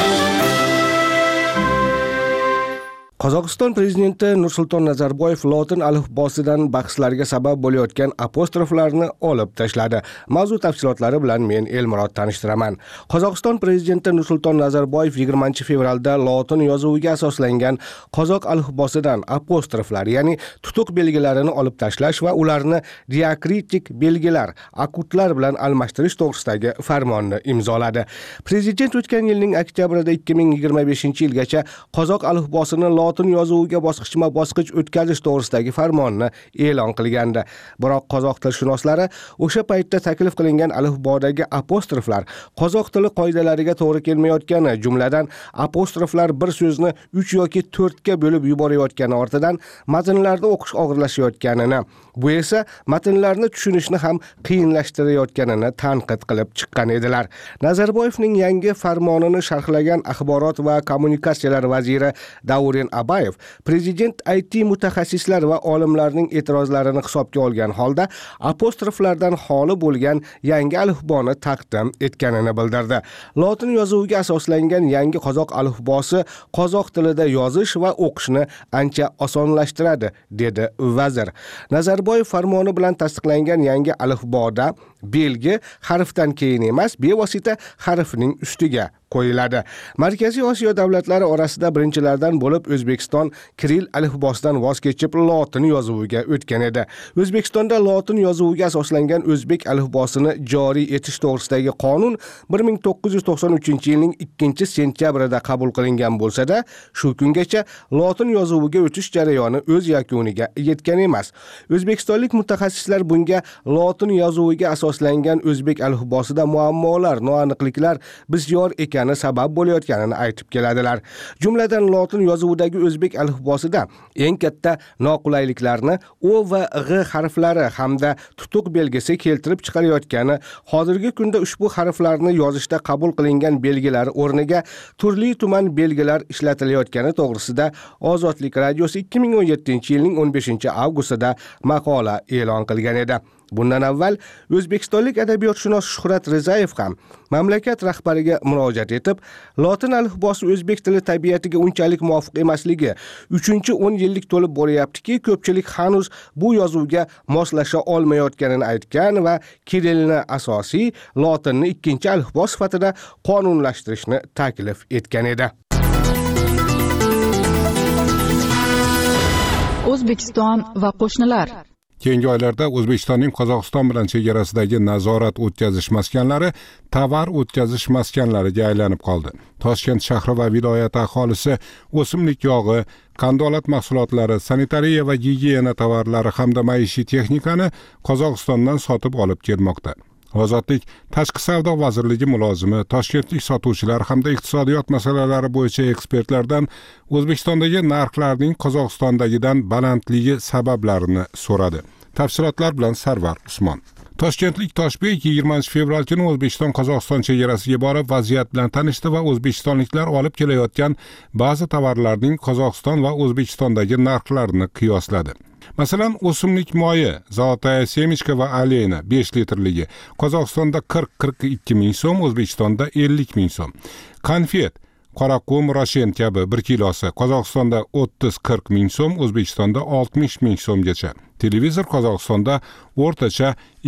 Qozog'iston prezidenti Nursulton Nazarboyev lotin alifbosidan bahslarga sabab bo'layotgan apostroflarni olib tashladi. Mavzu tafsilotlari bilan men Elmurod tanishtiraman. Qozog'iston prezidenti Nursulton Nazarboyev 20 fevralda lotin yozuviga asoslangan qozoq alifbosidan apostroflar, ya'ni tutuq belgilarini olib tashlash va ularni diakritik belgilar, akutlar bilan almashtirish to'g'risidagi farmonni imzoladi. Prezident o'tgan yilning oktyabrida 2025-yilgacha qozoq alifbosini lotin yozuviga bosqichma-bosqich o'tkazish to'g'risidagi farmonni e'lon qilgandi. Biroq qozoq tilshunoslari o'sha paytda taklif qilingan alifbodagi apostroflar qozoq tili qoidalariga to'g'ri kelmayotgani, jumladan apostroflar bir so'zni 3 yoki 4 ga bo'lib yuborayotgani ortidan matnlarni o'qish og'irlashayotganini, bu esa matnlarni tushunishni ham qiyinlashtirayotganini tanqid qilib chiqqan edilar. Nazarboyevning yangi farmonini sharhlagan axborot va kommunikatsiyalar vaziri Davren Abayev prezident IT mutaxassislar va olimlarning e'tirozlarini hisobga olgan holda apostroflardan xoli bo'lgan yangi alifboni taqdim etganini bildirdi. Lotin yozuviga asoslangan yangi qozoq alifbosi qozoq tilida yozish va o'qishni ancha osonlashtiradi, dedi vazir. Nazarboyev farmoni bilan tasdiqlangan yangi alifboda belgi harfdan keyin emas, bevosita harfning ustiga qo'yiladi. Markaziy Osiyo davlatlari orasida birinchilardan bo'lib O'zbekiston Kiril alifbosidan voz kechib lotin yozuviga o'tgan edi. O'zbekistonda lotin yozuviga asoslangan o'zbek alifbosini joriy etish to'g'risidagi qonun 1993-yilning 2-sentyabrida qabul qilingan bo'lsa-da, shu kungacha lotin yozuviga o'tish jarayoni o'z yakuniga yetgan emas. O'zbekistonlik mutaxassislar bunga lotin yozuviga asoslangan o'zbek alifbosida muammolar, noaniqliklar bisyor ekan o'zgargani sabab bo'layotganini aytib keladilar. Jumladan lotin yozuvidagi o'zbek alifbosida eng katta noqulayliklarni O va G harflari hamda tutuq belgisi keltirib chiqarayotgani, hozirgi kunda ushbu harflarni yozishda qabul qilingan belgilar o'rniga turli-tuman belgilar ishlatilayotgani to'g'risida Ozodlik radiosi 2017-yilning 15-avgustida maqola e'lon qilgan edi. Bundan avval o'zbekistonlik adabiyotshunos Shuhrat Rizayev ham mamlakat rahbariga murojaat etib, lotin alifbosi o'zbek tili tabiatiga unchalik muvofiq emasligi 3-10 yillik to'lib boryaptiki, ko'pchilik hanuz bu yozuvga moslasha olmayotganini aytgan va kirillni asosiy, lotinni ikkinchi alifbo sifatida qonunlashtirishni taklif etgan edi. O'zbekiston va qo'shnilar. Keyingi oylarda O'zbekistonning Qozog'iston bilan chegarasidagi nazorat o'tkazish maskanlari tovar o'tkazish maskanlariga aylanib qoldi. Toshkent shahri va viloyat aholisi o'simlik yog'i, qandolat mahsulotlari, sanitariya va gigiyena tovarlari hamda maishiy texnikani Qozog'istondan sotib olib kelmoqda. Ozodlik Tashqi savdo vazirligi mulozimi, toshkentlik sotuvchilar hamda iqtisodiyot masalalari bo'yicha ekspertlardan O'zbekistondagi narxlarning Qozog'istondagidan balandligi sabablarini so'radi. Tafsilotlar bilan Sarvar Usmon. Toshkentlik Toshbek 20 fevral kuni O'zbekiston-Qozog'iston chegarasiga borib vaziyat bilan tanishdi va o'zbekistonliklar olib kelayotgan ba'zi tovarlarning Qozog'iston va O'zbekistondagi narxlarini qiyosladi. Masalan, o'simlik moyi, zolotaya semichka va aleyna 5 litrligi Qozog'istonda 40-42 ming so'm, O'zbekistonda 50 ming so'm. Konfet, qoraqum, roshen kabi 1 kilosi Qozog'istonda 30-40 ming so'm, O'zbekistonda 60 ming so'mgacha. Televizor Qozog'istonda o'rtacha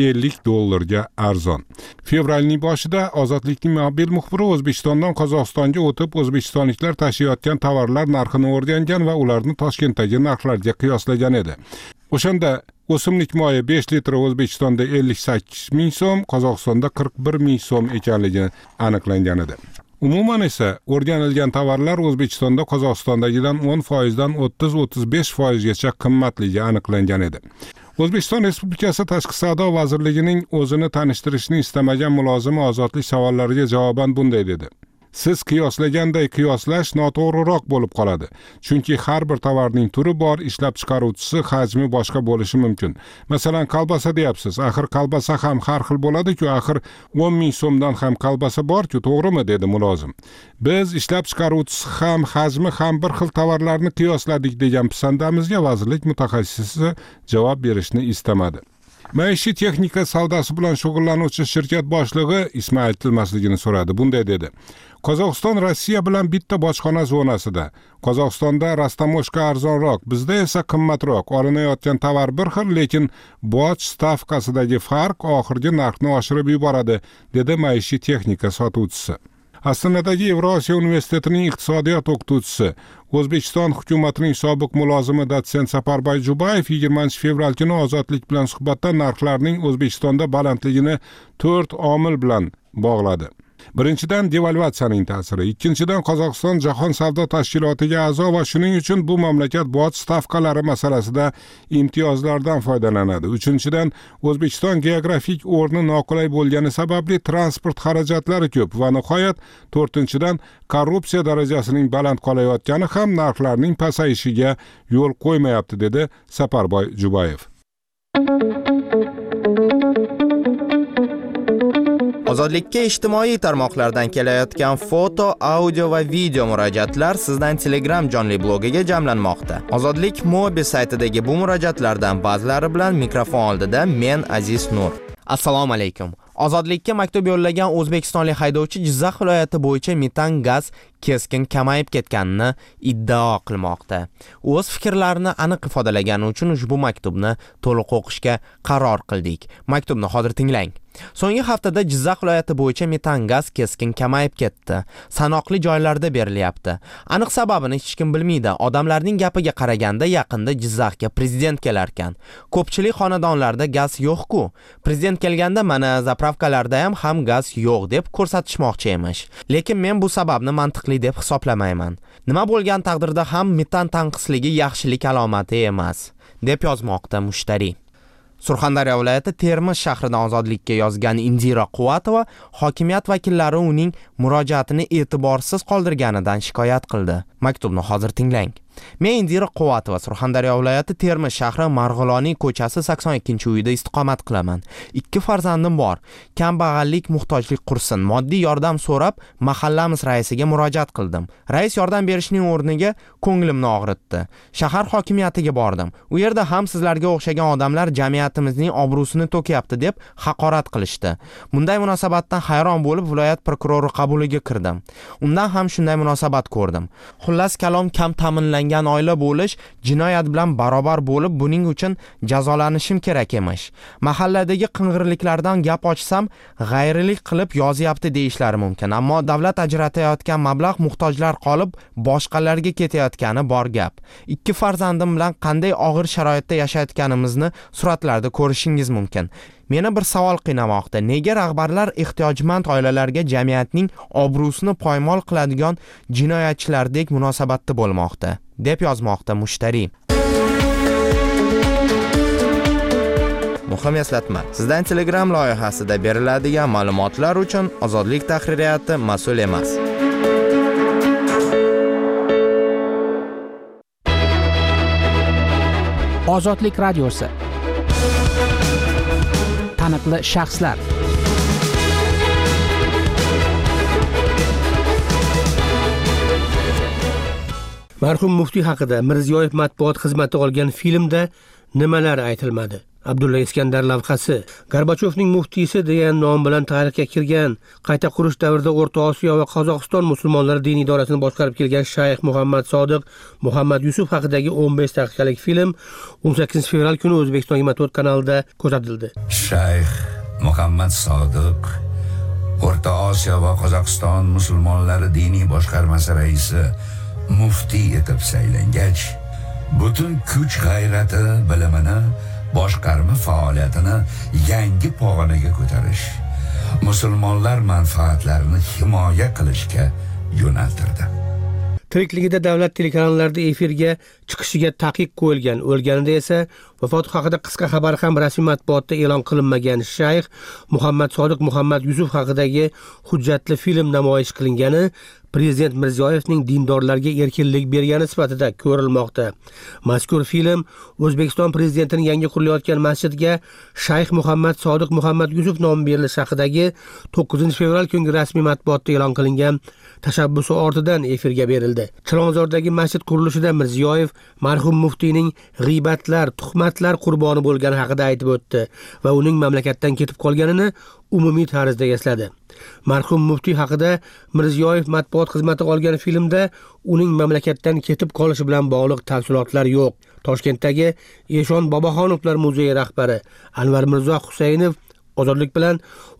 $50 arzon. Fevralning boshida Ozodlikning mobil muxbiri O'zbekistondan Qozog'istonga o'tib, o'zbekistonliklar tashiyotgan tovarlar narxini o'rgangan va ularni Toshkentdagi narxlarga qiyoslagan edi. O'shanda o'simlik moyi 5 litr O'zbekistonda 58 ming so'm, Qozog'istonda 41 ming so'm ekanligi aniqlangan edi. Umuman esa o'rganilgan tovarlar O'zbekistonda Qozog'istondagidan 10% dan 30-35% gacha qimmatligi aniqlangan edi. O'zbekiston Respublikasi Tashqi savdo vazirligining o'zini tanishtirishni istamagan mulozimi ozodlik savollariga javoban bunday dedi: Siz qiyoslaganday qiyoslash noto'g'riroq bo'lib qoladi. Chunki har bir tovarning turi bor, ishlab chiqaruvchisi, hajmi boshqa bo'lishi mumkin. Masalan, kolbasa deyapsiz. Axir kolbasa ham har xil bo'ladi-ku, axir 10 ming so'mdan ham kolbasa bor-ku, to'g'rimi, dedi mulozim. Biz ishlab chiqaruvchisi ham, hajmi ham bir xil tovarlarni qiyosladik degan pisandamizga vazirlik mutaxassisi javob berishni istamadi. Maishiy texnika savdosi bilan shug'ullanuvchi shirkat boshlig'i ismi aytilmasligini so'radi. Bunday dedi: Qozog'iston Rossiya bilan bitta bojxona zonasida. Qozog'istonda rastamoshka arzonroq, bizda esa qimmatroq. Olinayotgan tovar bir xil, lekin boj stavkasidagi farq oxirgi narxni oshirib yuboradi, dedi maishiy texnika sotuvchisi. Astanadagi Yevrosiyo universitetining iqtisodiyot o'qituvchisi, O'zbekiston hukumatining sobiq mulozimi dotsent Saparboy Jubayev 20 fevral kuni Ozodlik bilan suhbatda narxlarning O'zbekistonda balandligini 4 omil bilan bog'ladi. Birinchidan, devalvatsiyaning ta'siri, ikkinchidan, Qozog'iston Jahon savdo tashkilotiga a'zo va shuning uchun bu mamlakat boj stavkalari masalasida imtiyozlardan foydalanadi. Uchinchidan, O'zbekiston geografik o'rni noqulay bo'lgani sababli transport xarajatlari ko'p va nihoyat, to'rtinchidan, korrupsiya darajasining baland qolayotgani ham narxlarning pasayishiga yo'l qo'ymayapti, dedi Saparboy Jubayev. Ozodlikka ijtimoiy tarmoqlardan kelayotgan foto, audio va video murojaatlar sizdan Telegram jonli blogiga jamlanmoqda. Ozodlik Mobi saytidagi bu murojaatlardan ba'zilari bilan mikrofon oldida men Aziz Nur. Assalomu alaykum. Ozodlikka maktub yo'llagan o'zbekistonlik haydovchi Jizzax viloyati bo'yicha metan gaz keskin kamayib ketganini iddao qilmoqda. O'z fikrlarini aniq ifodalagani uchun ushbu maktubni to'liq o'qishga qaror qildik. Maktubni hozir tinglang. So'nggi haftada Jizzax viloyati bo'yicha metan gaz keskin kamayib ketdi. Sanoqli joylarda berilyapti. Aniq sababini hech kim bilmaydi. Odamlarning gapiga qaraganda yaqinda Jizzaxga prezident kelar ekan. Ko'pchilik xonadonlarda gaz yo'q-ku. Prezident kelganda mana zapravkalarda ham gaz yo'q deb ko'rsatishmoqchi emish. Lekin men bu sababni mantiqli deb hisoblamayman. Nima bo'lgan taqdirda ham metan tanqisligi yaxshilik alomati emas, deb yozmoqda mushtari. Surxondaryo viloyati Termiz shahridan ozodlikka yozgan Indira Quvvatova hokimiyat vakillari uning murojaatini e'tiborsiz qoldirganidan shikoyat qildi. Maktubni hozir tinglang. Men Indira Quvvatova Surxondaryo viloyati Termiz shahri Marg'iloniy ko'chasi 82-uyda istiqomat qilaman. 2 farzandim bor. Kambag'allik, muhtojlik qursin. Moddiy yordam so'rab mahallamiz raisiga murojaat qildim. Rais yordam berishning o'rniga ko'nglimni og'ritdi. Shahar hokimiyatiga bordim. U yerda ham sizlarga o'xshagan odamlar jamiyatimizning obro'sini to'kyapti deb haqorat qilishdi. Bunday munosabatdan hayron bo'lib viloyat prokurori qabuliga kirdim. Undan ham shunday munosabat ko'rdim. Xullas kalom kam ta'minlangan oila bo'lish jinoyat bilan barobar bo'lib, buning uchun jazolanishim kerak emish. Mahalladagi qing'irliklardan gap ochsam, g'ayrilik qilib yozyapti deyishlari mumkin, ammo davlat ajratayotgan mablag' muhtojlar qolib boshqalarga ketayotgani bor gap. 2 farzandim bilan qanday og'ir sharoitda yashayotganimizni suratlarda ko'rishingiz mumkin. Meni bir savol qiynamoqda. Nega rahbarlar ehtiyojmand oilalarga jamiyatning obro'sini poymol qiladigan jinoyatchilardek munosabatda bo'lmoqda, deb yozmoqda mushtari. Muhim eslatma. Sizdan Telegram loyihasida beriladigan ma'lumotlar uchun Ozodlik tahririyati mas'ul emas. Ozodlik radiosi. Taniqli shaxslar. Marhum muftiy haqida Mirziyoyev matbuot xizmati olgan filmda nimalar aytilmadi? Abdulla Iskandar lavhasi Gorbachyovning muftiysi degan nom bilan tarixga kirgan, qayta qurish davrida O'rta Osiyo va Qozog'iston musulmonlari diniy idorasini boshqarib kelgan Shayx Muhammad Sodiq Muhammad Yusuf haqidagi 15 daqiqalik film 18 fevral kuni O'zbekiston 24 kanalida ko'rsatildi. Shayx Muhammad Sodiq O'rta Osiyo va Qozog'iston musulmonlari diniy boshqarmasi raisi muftiy etib saylangach, butun kuch g'ayrati, bilimini, boshqarma faoliyatini yangi pog'onaga ko'tarish, musulmonlar manfaatlarini himoya qilishga yo'naltirdi. Tirikligida davlat telekanallarida efirga chiqishiga taqiq qo'yilgan, o'lganida esa vafoti haqida qisqa xabar ham rasmiy matbuotda e'lon qilinmagan Shayx Muhammad Sodiq Muhammad Yusuf haqidagi hujjatli film namoyish qilingani Prezident Mirziyoyevning dindorlarga erkinlik bergani sifatida ko'rilmoqda. Mazkur film O'zbekiston prezidentining yangi qurilayotgan masjidga Shayx Muhammad Sodiq Muhammad Yusuf nomi berilishi haqidagi 9 fevral kungi rasmiy matbuotda e'lon qilingan tashabbusi ortidan efirga berildi. Chilonzordagi masjid qurilishida Mirziyoyev marhum muftiyning g'iybatlar, tuhmatlar qurboni bo'lgani haqida aytib o'tdi va uning mamlakatdan ketib qolganini umumiy tarzda esladi. Marhum muftiy haqida Mirziyoyev matbuot xizmati olgan filmda uning mamlakatdan ketib qolishi bilan bog'liq tafsilotlar yo'q. Toshkentdagi Eshon Boboxonovlar muzeyi rahbari Anvar Mirzo Husaynov Ozodlik bilan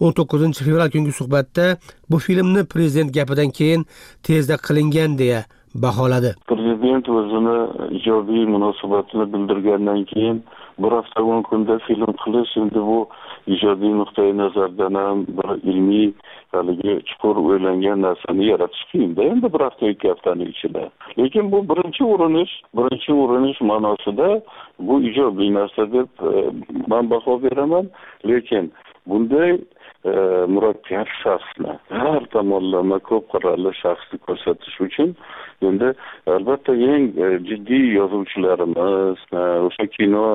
19 fevral kungi suhbatda bu filmni prezident gapidan keyin tezda qilingan deya baholadi. Prezident o'zini ijobiy munosabatini bildirgandan keyin bir hafta 10 kunda film qilish endi bu ijobiy nuqtai nazardan ham bir ilmiy haligi chuqur o'ylangan narsani yaratish qiyin-da endi bir hafta 2 haftaning ichida. Lekin bu birinchi urinish ma'nosida bu ijobiy narsa deb men baho beraman. Lekin bunday murakkab shaxsni, har tomonlama ko'p qirrali shaxsni ko'rsatish uchun endi albatta eng jiddiy yozuvchilarimiz, o'sha kino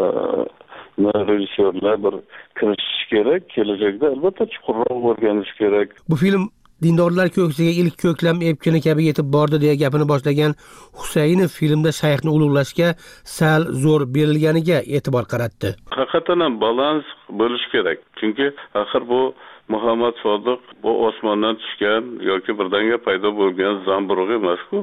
rejissyorlar bir kirishish kerak, kelajakda albatta chuqurroq o'rganish kerak. Bu film dindorlar ko'ksiga ilk ko'klam epkini kabi yetib bordi deya gapini boshlagan Husaynov filmda shayxni ulug'lashga sal zo'r berilganiga e'tibor qaratdi. Haqiqatan ham balans bo'lish kerak. Chunki axir bu Muhammad Sodiq bu osmondan tushgan yoki birdaniga paydo bo'lgan zamburug' emas-ku.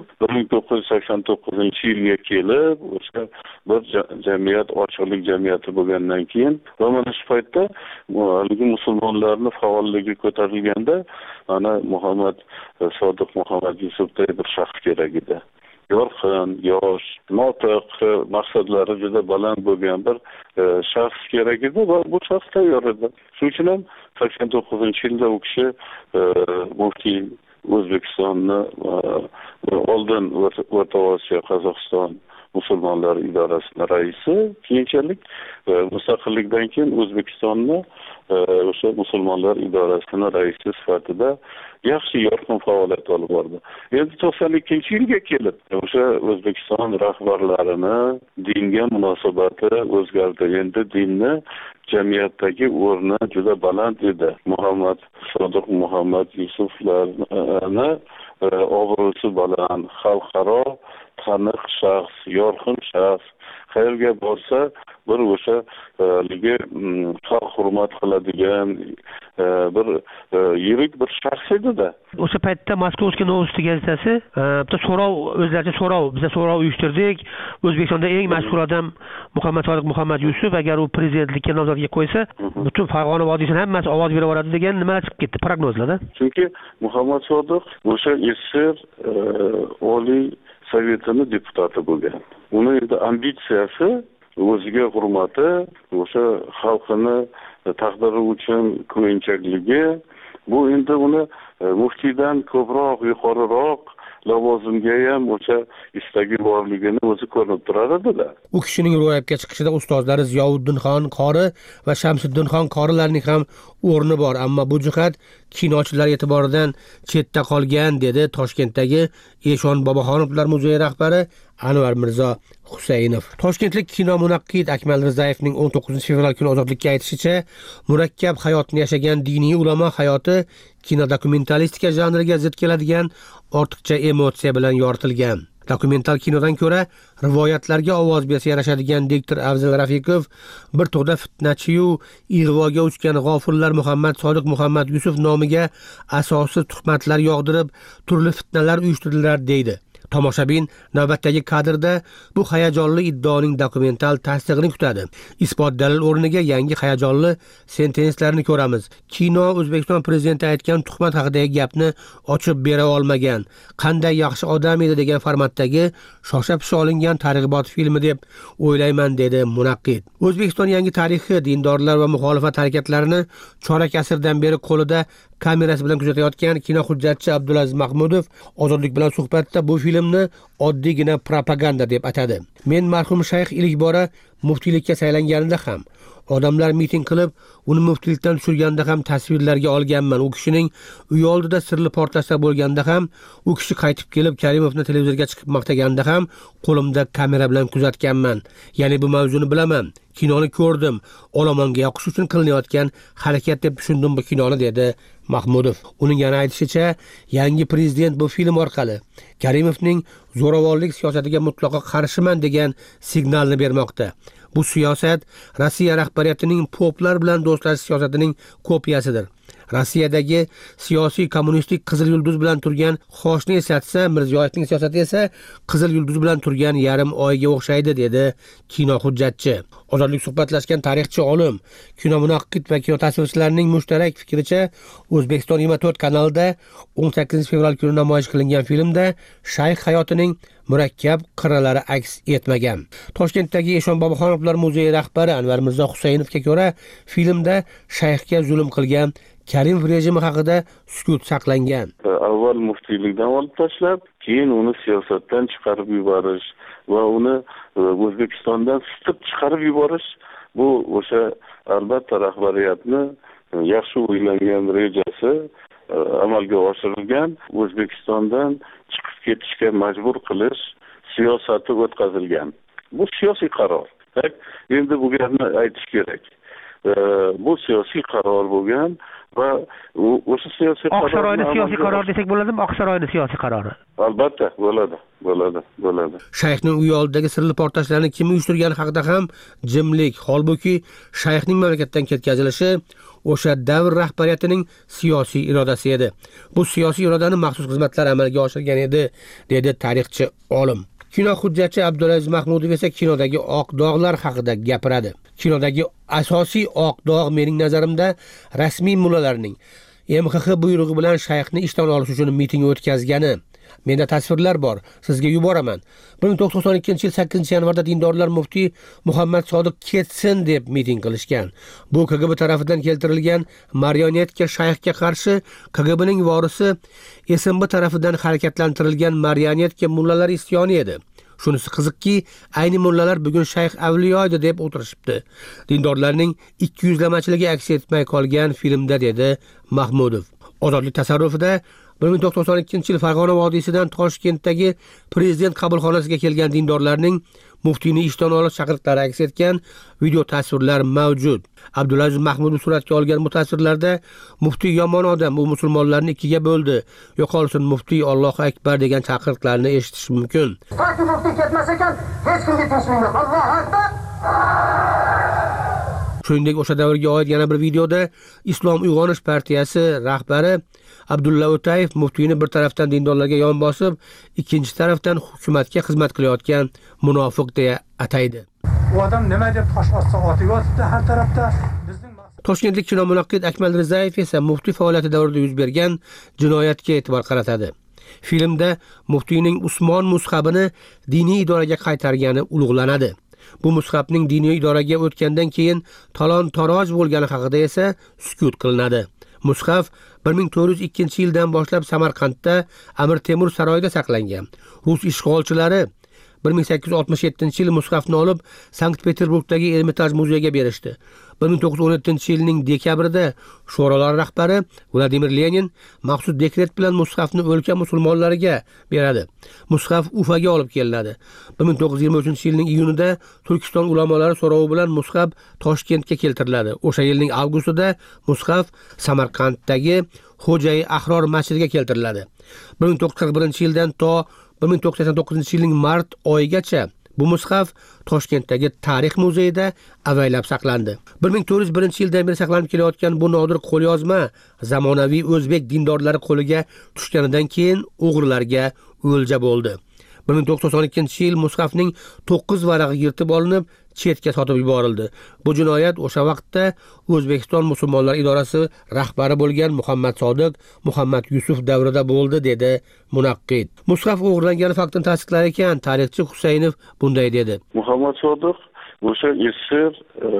1989-yilga kelib o'sha bir jamiyat, ochiqlik jamiyati bo'lgandan keyin va mana shu paytda haligi musulmonlarning faolligi ko'tarilganda ana Muhammad Sodiq Muhammad Yusufday bir shaxs kerak edi. Yorqin, yosh, notiq, maqsadlari juda baland bo'lgan bir shaxs kerak edi va bu shaxs tayyor edi. Shuning uchun ham 89-yilda u kishi muftiy O'zbekistonni oldin O'rta Osiyo Qozog'iston musulmonlar idorasining raisi, keyinchalik mustaqillikdan keyin O'zbekistonni o'sha musulmonlar idorasini raisi sifatida yaxshi yorqin faoliyat olib bordi. Endi 92-yilga kelib o'sha O'zbekiston rahbarlarini dinga munosabati o'zgardi. Endi dinni jamiyatdagi o'rni juda baland edi. Muhammad Sodiq Muhammad Yusuflarni obro'si baland, xalqaro taniq shaxs, yorqin shaxs, qayerga borsa bir o'sha xalq hurmat qiladigan bir yirik bir shaxs edi-da. O'sha paytda Moskovskiy Novosti gazetasi bitta so'rov, o'zlaricha so'rov, biz so'rov uyushtirdik. O'zbekistonda eng mashhur odam Muhammad Sodiq Muhammad Yusuf, agar u prezidentlikka nomzodga qo'ysa, butun Farg'ona vodiysining hammasi ovoz bera oladi degan nimalar chiqib ketdi, prognozlarda. Chunki Muhammad Sodiq o'sha SSR Oliy Sovetini deputati bo'lgan. Uni endi ambitsiyasi, o'ziga hurmati, o'sha xalqini taqdiri uchun ko'yinchakligi, bu endi uni muftiydan ko'proq, yuqoriroq lavozimga ham o'sha istagi borligini o'zi ko'rinib turar edi-da. U kishining ro'yobga chiqishida ustozlari Ziyovuddinxon qori va Shamsiddinxon qorilarning ham o'rni bor, ammo bu jihat kinochilar e'tiboridan chetda qolgan, dedi Toshkentdagi Eshon Boboxonovlar muzeyi rahbari Anvar Mirzo Husaynov. Toshkentlik kino munaqqid Akmal Rizayevning 19-fevral kuni Ozodlikka aytishicha, murakkab hayotni yashagan diniy ulamo hayoti kino dokumentalistika janriga zid keladigan ortiqcha emotsiya bilan yoritilgan. Dokumental kinodan ko'ra rivoyatlarga ovoz bersa yarashadigan diktor Afzal Rafiqov bir to'da fitnachi-yu ig'voga uchgan g'ofillar Muhammad Sodiq Muhammad Yusuf nomiga asossiz tuhmatlar yog'dirib, turli fitnalar uyushtirdilar deydi. Tomoshabin navbatdagi kadrda bu hayajonli iddaoning dokumental tasdig'ini kutadi. Isbot dalil o'rniga yangi hayajonli sentenslarni ko'ramiz. Kino O'zbekiston prezidenti aytgan tuhmat haqidagi gapni ochib bera olmagan, qanday yaxshi odam edi degan formatdagi shosha-pisha olingan targ'ibot filmi deb o'ylayman, dedi munaqqid. O'zbekiston yangi tarixi dindorlar va muxolifat harakatlarini chorak asrdan beri qo'lida kamerasi bilan kuzatayotgan kino hujjatchi Abdulaziz Mahmudov Ozodlik bilan suhbatda bu filmni oddiygina propaganda deb atadi. Men marhum shayx ilk bora muftiylikka saylanganida ham, odamlar miting qilib, uni muftiylikdan tushirganda ham tasvirlarga olganman. U kishining uyi oldida sirli portlashlar bo'lganda ham, u kishi qaytib kelib Karimovni televizorga chiqib maqtaganda ham qo'limda kamera bilan kuzatganman. Ya'ni bu mavzuni bilaman. Kinoni ko'rdim. Olomonga yoqish uchun qilinayotgan harakat deb tushundim bu kinoni, dedi Mahmudov. Uning yana aytishicha, yangi prezident bu film orqali Karimovning zo'ravonlik siyosatiga mutlaqo qarshiman degan signalni bermoqda. Bu siyosat Rossiya rahbariyatining poplar bilan do'stlashish siyosatining kopiyasidir. Rossiyadagi siyosiy kommunistik qizil yulduz bilan turgan xoshni eslatsa, Mirziyoyevning siyosati esa qizil yulduz bilan turgan yarim oyga o'xshaydi, dedi kino hujjatchi. Ozodlik suhbatlashgan tarixchi olim, kino munaqqid va kino tasvirchilarining mushtarak fikricha, O'zbekiston 24 kanalida 18-fevral kuni namoyish qilingan filmda shayx hayotining murakkab qirralari aks etmagan. Toshkentdagi Eshon Boboxonovlar muzeyi rahbari Anvar Mirzo Husaynovga ko'ra, filmda shayxga zulm qilgan Karimov rejimi haqida sukut saqlangan. Avval muftiylikdan olib tashlab, keyin uni siyosatdan chiqarib yuborish va uni O'zbekistondan siqib chiqarib yuborish, bu o'sha albatta rahbariyatni yaxshi o'ylangan rejasi amalga oshirilgan, O'zbekistondan chiqib ketishga majbur qilish siyosati o'tkazilgan. Bu siyosiy qaror. Endi bu gapni aytish kerak. Bu siyosiy qaror bo'lgan va o'sha siyosiy qaror Oqsaroyni siyosiy qaror desak bo'ladimi? Oqsaroyni siyosiy qarori. Albatta, bo'ladi. Shayxning uyi oldidagi sirli portlashlarni kim uyushtirgani haqida ham jimlik, holbuki shayxning mamlakatdan ketkazilishi o'sha davr rahbariyatining siyosiy irodasi edi. Bu siyosiy irodani maxsus xizmatlar amalga oshirgan edi, dedi tarixchi olim. Kino hujjatchi Abdulaziz Mahmudov esa kinodagi oq dog'lar haqida gapiradi. Kinodagi asosiy oq dog' mening nazarimda rasmiy mullalarning MXX buyrug'i bilan shayxni ishdan olish uchun miting o'tkazgani. Menda tasvirlar bor, sizga yuboraman. 1992-yil 8-yanvarda dindorlar muftiy Muhammad Sodiq ketsin deb miting qilishgan. Bu KGB tarafidan keltirilgan marionetka shayxga qarshi KGBning vorisi SMB tarafidan harakatlantirilgan marionetka mullalar isyoni edi. Shunisi qiziqki, ayni mullalar bugun shayx avliyo edi deb o'tirishibdi. Dindorlarning 200lamachiligi aks etmay qolgan filmda, dedi Mahmudov. Ozodlik tasarrufida 1992 yil Farg'ona vodiysidan Toshkentdagi prezident qabulxonasiga kelgan dindorlarning muftiyni ishdan olish chaqiriqlari aks etgan video tasvirlar mavjud. Abdulaziz Mahmudov suratga olgan bu tasvirlarda muftiy yomon odam, u musulmonlarni ikkiga bo'ldi, yo'qolsin muftiy, Allohu akbar degan chaqiriqlarni eshitish mumkin. Toki muftiy ketmas ekan, hech kimga tinchlik yo'q. Allohu akbar. Shuningdek, o'sha davrga oid yana bir videoda Islom uyg'onish partiyasi rahbari Abdulla O'tayev muftiyni bir tarafdan dindorlarga yon bosib, ikkinchi tarafdan hukumatga xizmat qilayotgan munofiq deya ataydi. U odam nima deb tosh otsa otib yotibdi har tarafda. Toshkentlik kinomunaqqid Akmal Rizayev esa muftiy faoliyati davrida yuz bergan jinoyatga e'tibor qaratadi. Filmda muftiyning Usmon mushafini diniy idoraga qaytargani ulug'lanadi. Bu mushafning diniy idoraga o'tgandan keyin talon-taroj bo'lgani haqida esa sukut qilinadi. Mushaf 1402-yildan boshlab Samarqandda Amir Temur saroyida saqlangan. Rus ishg'olchilari 1867-yil mushafni olib Sankt-Peterburgdagi Ermitaj muzeyiga berishdi. 1917-yilning dekabrida sho'rolar rahbari Vladimir Lenin maxsus dekret bilan mushafni o'lka musulmonlariga beradi. Mushaf Ufaga olib kelinadi. 1923-yilning iyunida Turkiston ulamolari so'rovi bilan mushaf Toshkentga keltiriladi. O'sha yilning avgustida mushaf Samarqanddagi Xo'jay Ahror masjidiga keltiriladi. 1941-yildan to 1989-yilning mart oyigacha bu mushaf Toshkentdagi Tarix muzeyida avaylab saqlandi. 1401-yildan beri saqlanib kelayotgan bu nodir qo'lyozma zamonaviy o'zbek dindorlari qo'liga tushganidan keyin o'g'rilarga o'lja bo'ldi. 1992-yil mushafning 9 varag'i yirtib olinib, chetga sotib yuborildi. Bu jinoyat o'sha vaqtda O'zbekiston musulmonlar idorasi rahbari bo'lgan Muhammad Sodiq, Muhammad Yusuf davrida bo'ldi, dedi munaqqid. Mushaf o'g'irlangani faktini tasdiqlar ekan, tarixchi Husaynov bunday dedi. Muhammad Sodiq o'sha SSR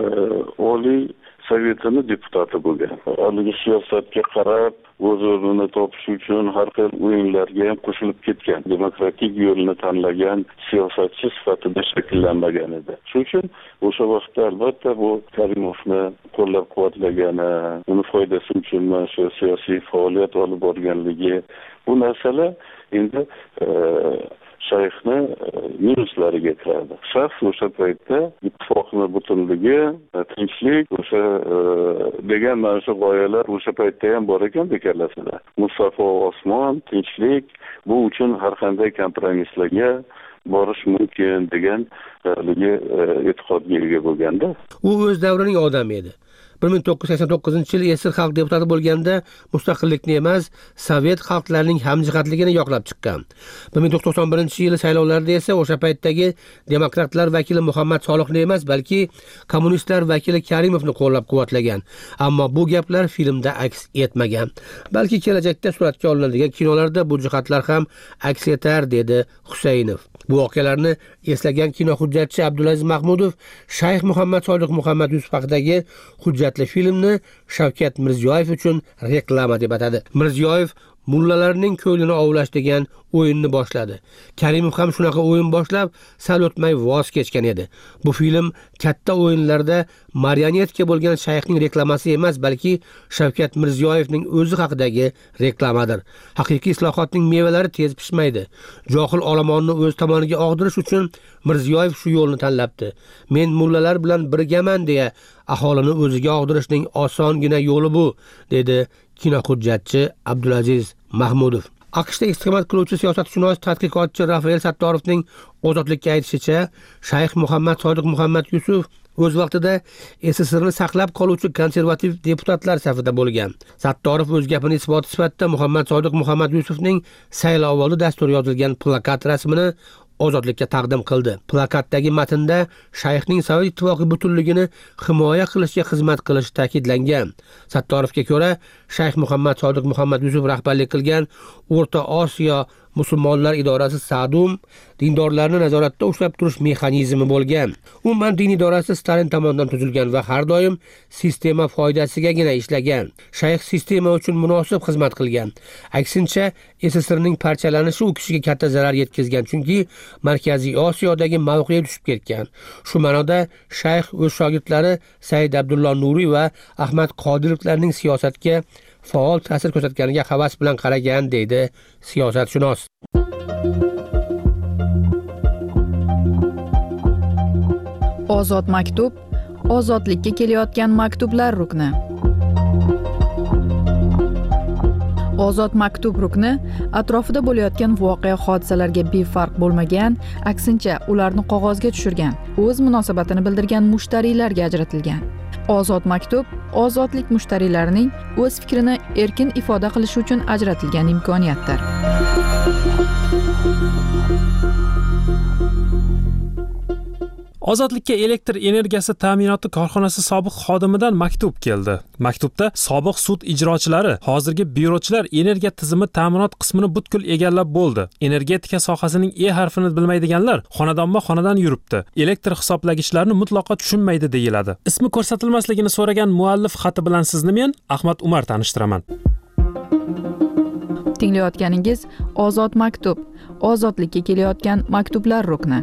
Oliy Sovetini deputati bo'lgan. Haligi siyosatga qarab, o'z o'rnini topish uchun har xil o'yinlarga ham qo'shilib ketgan. Demokratik yo'lni tanlagan siyosatchi sifatida shakllanmagan edi. Shuning uchun o'sha vaqtda albatta bu Karimovni qo'llab-quvvatlagani, uni foydasi uchun shu siyosiy faoliyat olib borganligi, bu narsalar endi shayxni minuslariga kiradi. Shaxs o'sha paytda ittifoqni butunligi, tinchlik, o'sha degan mana shu g'oyalar o'sha paytda ham bor ekan bekarlasida. Musaffo osmon, tinchlik, bu uchun har qanday kompromisslarga borish mumkin degan e'tiqodga ega bo'lganda. U o'z davrining odami edi. 1989-yil Esir xalq deputati bo'lganda mustaqillikni emas, sovet xalqlarining hamjihatligini yoqlab chiqqan. 1991-yil saylovlarda esa o'sha paytdagi demokratlar vakili Muhammad Soliqni emas, balki kommunistlar vakili Karimovni qo'llab-quvvatlagan. Ammo bu gaplar filmda aks etmagan. Balki kelajakda suratga olinadigan kinolarda bu jihatlar ham aks etar, dedi Husaynov. Bu voqealarni eslagan kino hujjatchi Abdulaziz Mahmudov Shayx Muhammad Sodiq Muhammad Yusuf haqidagi hujjatli filmni Shavkat Mirziyoyev uchun reklama deb atadi. Mirziyoyev mullalarning ko'nglini ovlash degan o'yinni boshladi. Karimov ham shunaqa o'yin boshlab, sal o'tmay voz kechgan edi. Bu film katta o'yinlarda marionetka bo'lgan shayxning reklamasi emas, balki Shavkat Mirziyoyevning o'zi haqidagi reklamadir. Haqiqiy islohotning mevalari tez pishmaydi. Johil olomonni o'z tomoniga og'dirish uchun Mirziyoyev shu yo'lni tanlabdi. Men mullalar bilan birgaman deya aholini o'ziga og'dirishning osongina yo'li bu, dedi kino hujjatchi Abdulaziz Mahmudov. AQShda istiqomat qiluvchi siyosatshunos tadqiqotchi Rafael Sattorovning ozodlikka aytishicha, Shayx Muhammad Sodiq Muhammad Yusuf o'z vaqtida SSRni saqlab qoluvchi konservativ deputatlar safida bo'lgan. Sattorov o'z gapini isboti sifatida Muhammad Sodiq Muhammad Yusufning saylovoldi dasturi yozilgan plakat rasmini ozodlikka taqdim qildi. Plakatdagi matnda shayxning Sovet ittifoqi butunligini himoya qilishga xizmat qilishi ta'kidlangan. Sattorovga ko'ra, Shayx Muhammad Sodiq Muhammad Yusuf rahbarlik qilgan O'rta Osiyo musulmonlar idorasi Sadum dindorlarni nazoratda ushlab turish mexanizmi bo'lgan. Umuman din idorasi Stalin tomonidan tuzilgan va har doim sistema foydasigagina ishlagan. Shayx sistema uchun munosib xizmat qilgan. Aksincha, SSRning parchalanishi u kishiga katta zarar yetkazgan, chunki Markaziy Osiyodagi mavqeyi tushib ketgan. Shu ma'noda shayx o'z shogirdlari Said Abdulloh Nuriy va Ahmad Qodirovlarning siyosatga faol ta'sir ko'rsatganiga havas bilan qaragan, deydi siyosatshunos. Ozod maktub, ozodlikka kelayotgan maktublar rukni. Ozod maktub rukni atrofida bo'layotgan voqea hodisalarga befarq bo'lmagan, aksincha ularni qog'ozga tushirgan, o'z munosabatini bildirgan mushtariylarga ajratilgan. Ozod maktub ozodlik mushtariylarining o'z fikrini erkin ifoda qilishi uchun ajratilgan imkoniyatdir. Ozodlikka elektr energiyasi ta'minoti korxonasi sobiq xodimidan maktub keldi. Maktubda sobiq sud ijrochilari, hozirgi byurochilar energiya tizimi ta'minot qismini butkul egallab bo'ldi. Energetika sohasining E harfini bilmaydiganlar xonadonma-xonadan yuribdi. Elektr hisoblagichlarni mutlaqo tushunmaydi deyiladi. Ismi ko'rsatilmasligini so'ragan muallif xati bilan sizni men Ahmad Umar tanishtiraman. Tinglayotganingiz Ozod maktub, ozodlikka kelayotgan maktublar rukni.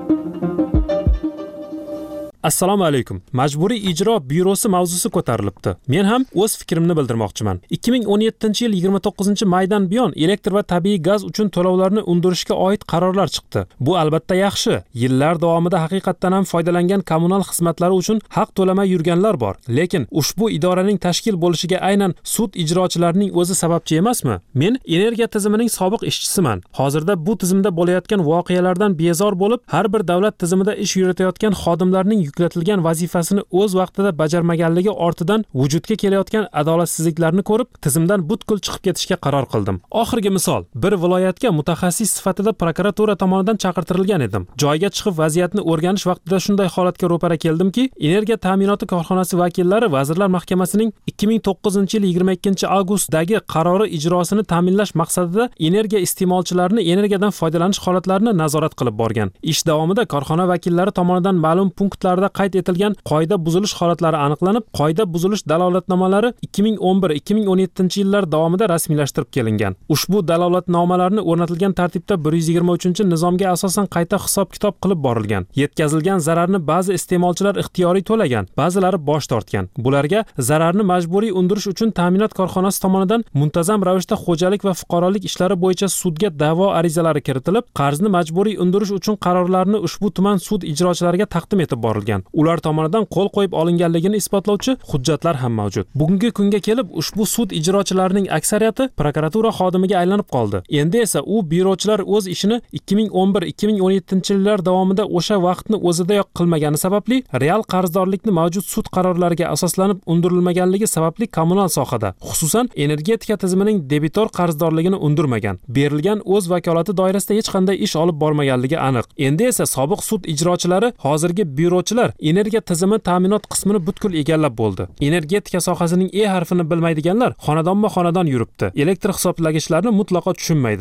Assalomu alaykum. Majburiy ijro byurosi mavzusi ko'tarilibdi. Men ham o'z fikrimni bildirmoqchiman. 2017-yil 29-maydan buyon elektr va tabiiy gaz uchun to'lovlarni undirishga oid qarorlar chiqdi. Bu albatta yaxshi. Yillar davomida haqiqatdan ham foydalangan kommunal xizmatlari uchun haq to'lamay yurganlar bor. Lekin ushbu idoraning tashkil bo'lishiga aynan sud ijrochilarining o'zi sababchi emasmi? Men energiya tizimining sobiq ishchisiman. Hozirda bu tizimda bo'layotgan voqealardan bezor bo'lib, har bir davlat tizimida ish yuritayotgan xodimlarning yuklatilgan vazifasini o'z vaqtida bajarmaganligi ortidan vujudga kelayotgan adolatsizliklarni ko'rib, tizimdan butkul chiqib ketishga qaror qildim. Oxirgi misol, bir viloyatga mutaxassis sifatida prokuratura tomonidan chaqirtirilgan edim. Joyga chiqib vaziyatni o'rganish vaqtida shunday holatga ro'para keldimki, energiya ta'minoti korxonasi vakillari Vazirlar Mahkamasining 2009-yil 22-avgustdagi qarori ijrosini ta'minlash maqsadida energiya iste'molchilarini energiyadan foydalanish holatlarini nazorat qilib borgan. Ish davomida korxona vakillari tomonidan ma'lum punktlarda qayd etilgan qoida buzilish holatlari aniqlanib, qoida buzilish dalolatnomalari 2011-2017 yillar davomida rasmiylashtirib kelingan. Ushbu dalolatnomalarni o'rnatilgan tartibda 123-nizomga asosan qayta hisob-kitob qilib borilgan. Yetkazilgan zararni ba'zi iste'molchilar ixtiyoriy to'lagan, ba'zilari bosh tortgan. Bularga zararni majburiy undirish uchun ta'minot korxonasi tomonidan muntazam ravishda xo'jalik va fuqarolik ishlari bo'yicha sudga da'vo arizalari kiritilib, qarzni majburiy undirish uchun qarorlarni ushbu tuman sud ijrochilariga taqdim etib borilgan. Ular tomonidan qo'l qo'yib olinganligini isbotlovchi hujjatlar ham mavjud. Bugungi kunga kelib ushbu sud ijrochilarining aksariyati prokuratura xodimiga aylanib qoldi. Endi esa u byurochilar o'z ishini 2011-2017 yillar davomida o'sha vaqtni o'zidayoq qilmagani sababli real qarzdorlikni mavjud sud qarorlariga asoslanib undirilmaganligi sababli kommunal sohada, xususan energetika tizimining debitor qarzdorligini undirmagan. Berilgan o'z vakolati doirasida hech qanday ish olib bormaganligi aniq. Endi esa sobiq sud ijrochilari hozirgi byurochilar energiya tizimi ta'minot qismini butkul egallab bo'ldi. Energetika sohasining E harfini bilmaydiganlar xonadonma-xonadan yuribdi. Elektr hisoblagichlarni mutlaqo tushunmaydi.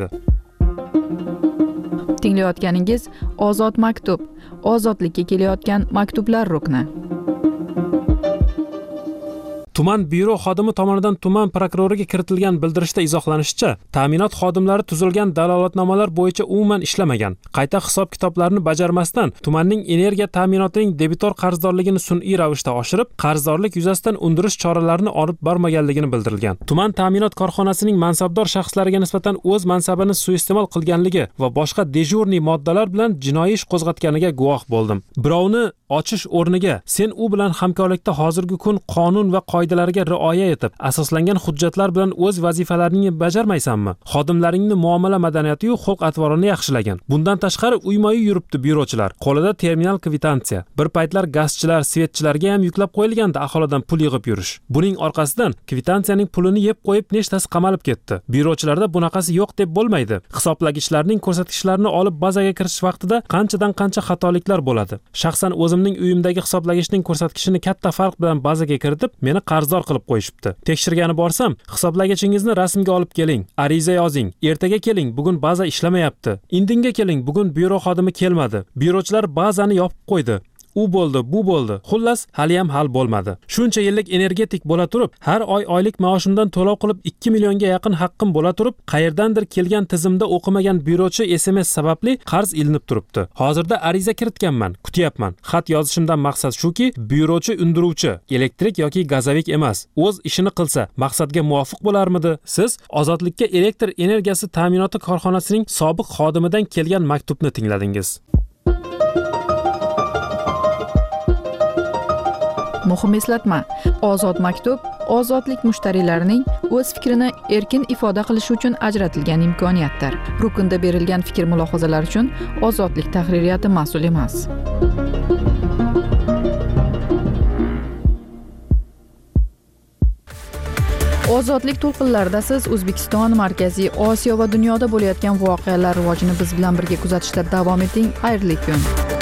Tinglayotganingiz Ozod maktub, ozodlikka kelayotgan maktublar rukni. Tuman byuro xodimi tomonidan tuman prokuroriga kiritilgan bildirishda izohlanishicha, ta'minot xodimlari tuzilgan dalolatnomalar bo'yicha umuman ishlamagan. Qayta hisob-kitoblarni bajarmasdan tumanning energiya ta'minotining debitor qarzdorligini sun'iy ravishda oshirib, qarzdorlik yuzasidan undirish choralarini olib bormaganligini bildirilgan. Tuman ta'minot korxonasining mansabdor shaxslariga nisbatan o'z mansabini suiiste'mol qilganligi va boshqa dejurniy moddalar bilan jinoiy ish qo'zg'atganiga guvoh bo'ldim. Birovni ochish o'rniga sen u bilan hamkorlikda hozirgi kun qonun va qoidalarga rioya etib, asoslangan hujjatlar bilan o'z vazifalaringni bajarmaysanmi? Xodimlaringni muomala madaniyati va xulq-atvorini yaxshilagan. Bundan tashqari uyma-uy yuribdi byurochilar. Qo'lida terminal kvitansiya. Bir paytlar gazchilar, svetchilarga ham yuklab qo'yilganda aholidan pul yig'ib yurish. Buning orqasidan kvitansiyaning pulini yeb qo'yib nechtasi qamalib ketdi. Byurochilarda bunaqasi yo'q deb bo'lmaydi. Hisoblagichlarning ko'rsatkichlarini olib bazaga kirish vaqtida qanchadan qancha xatoliklar bo'ladi. Shaxsan o'zim o'zimning uyimdagi hisoblagichning ko'rsatkichini katta farq bilan bazaga kiritib, meni qarzdor qilib qo'yishibdi. Tekshirgani borsam, hisoblagichingizni rasmga olib keling, ariza yozing, ertaga keling, bugun baza ishlamayapti. Indinga keling, bugun byuro xodimi kelmadi. Byurochilar bazani yopib qo'ydi. U bo'ldi, bu bo'ldi. Xullas, hali ham hal bo'lmadi. Shuncha yillik energetik bo'la turib, har oy oylik maoshimdan to'lov qilib 2 millionga yaqin haqqim bo'la turib, qayerdandir kelgan tizimda o'qimagan byurochi SMS sababli qarz ilinib turibdi. Hozirda ariza kiritganman, kutyapman. Xat yozishimdan maqsad shuki, byurochi undiruvchi, elektrik yoki gazovik emas. O'z ishini qilsa, maqsadga muvofiq bo'larmidi? Siz Ozodlikka elektr energiyasi ta'minoti korxonasining sobiq xodimidan kelgan maktubni tingladingiz. Muhim eslatma: Ozod maktub ozodlik mushtariylarining o'z fikrini erkin ifoda qilishi uchun ajratilgan imkoniyatdir. Rukunda berilgan fikr-mulohazalar uchun Ozodlik tahririyati mas'ul emas. Ozodlik to'lqinlarida siz O'zbekiston, Markaziy Osiyo va dunyoda bo'layotgan voqealar rivojini biz bilan birga kuzatishda davom eting. Xayrli kun.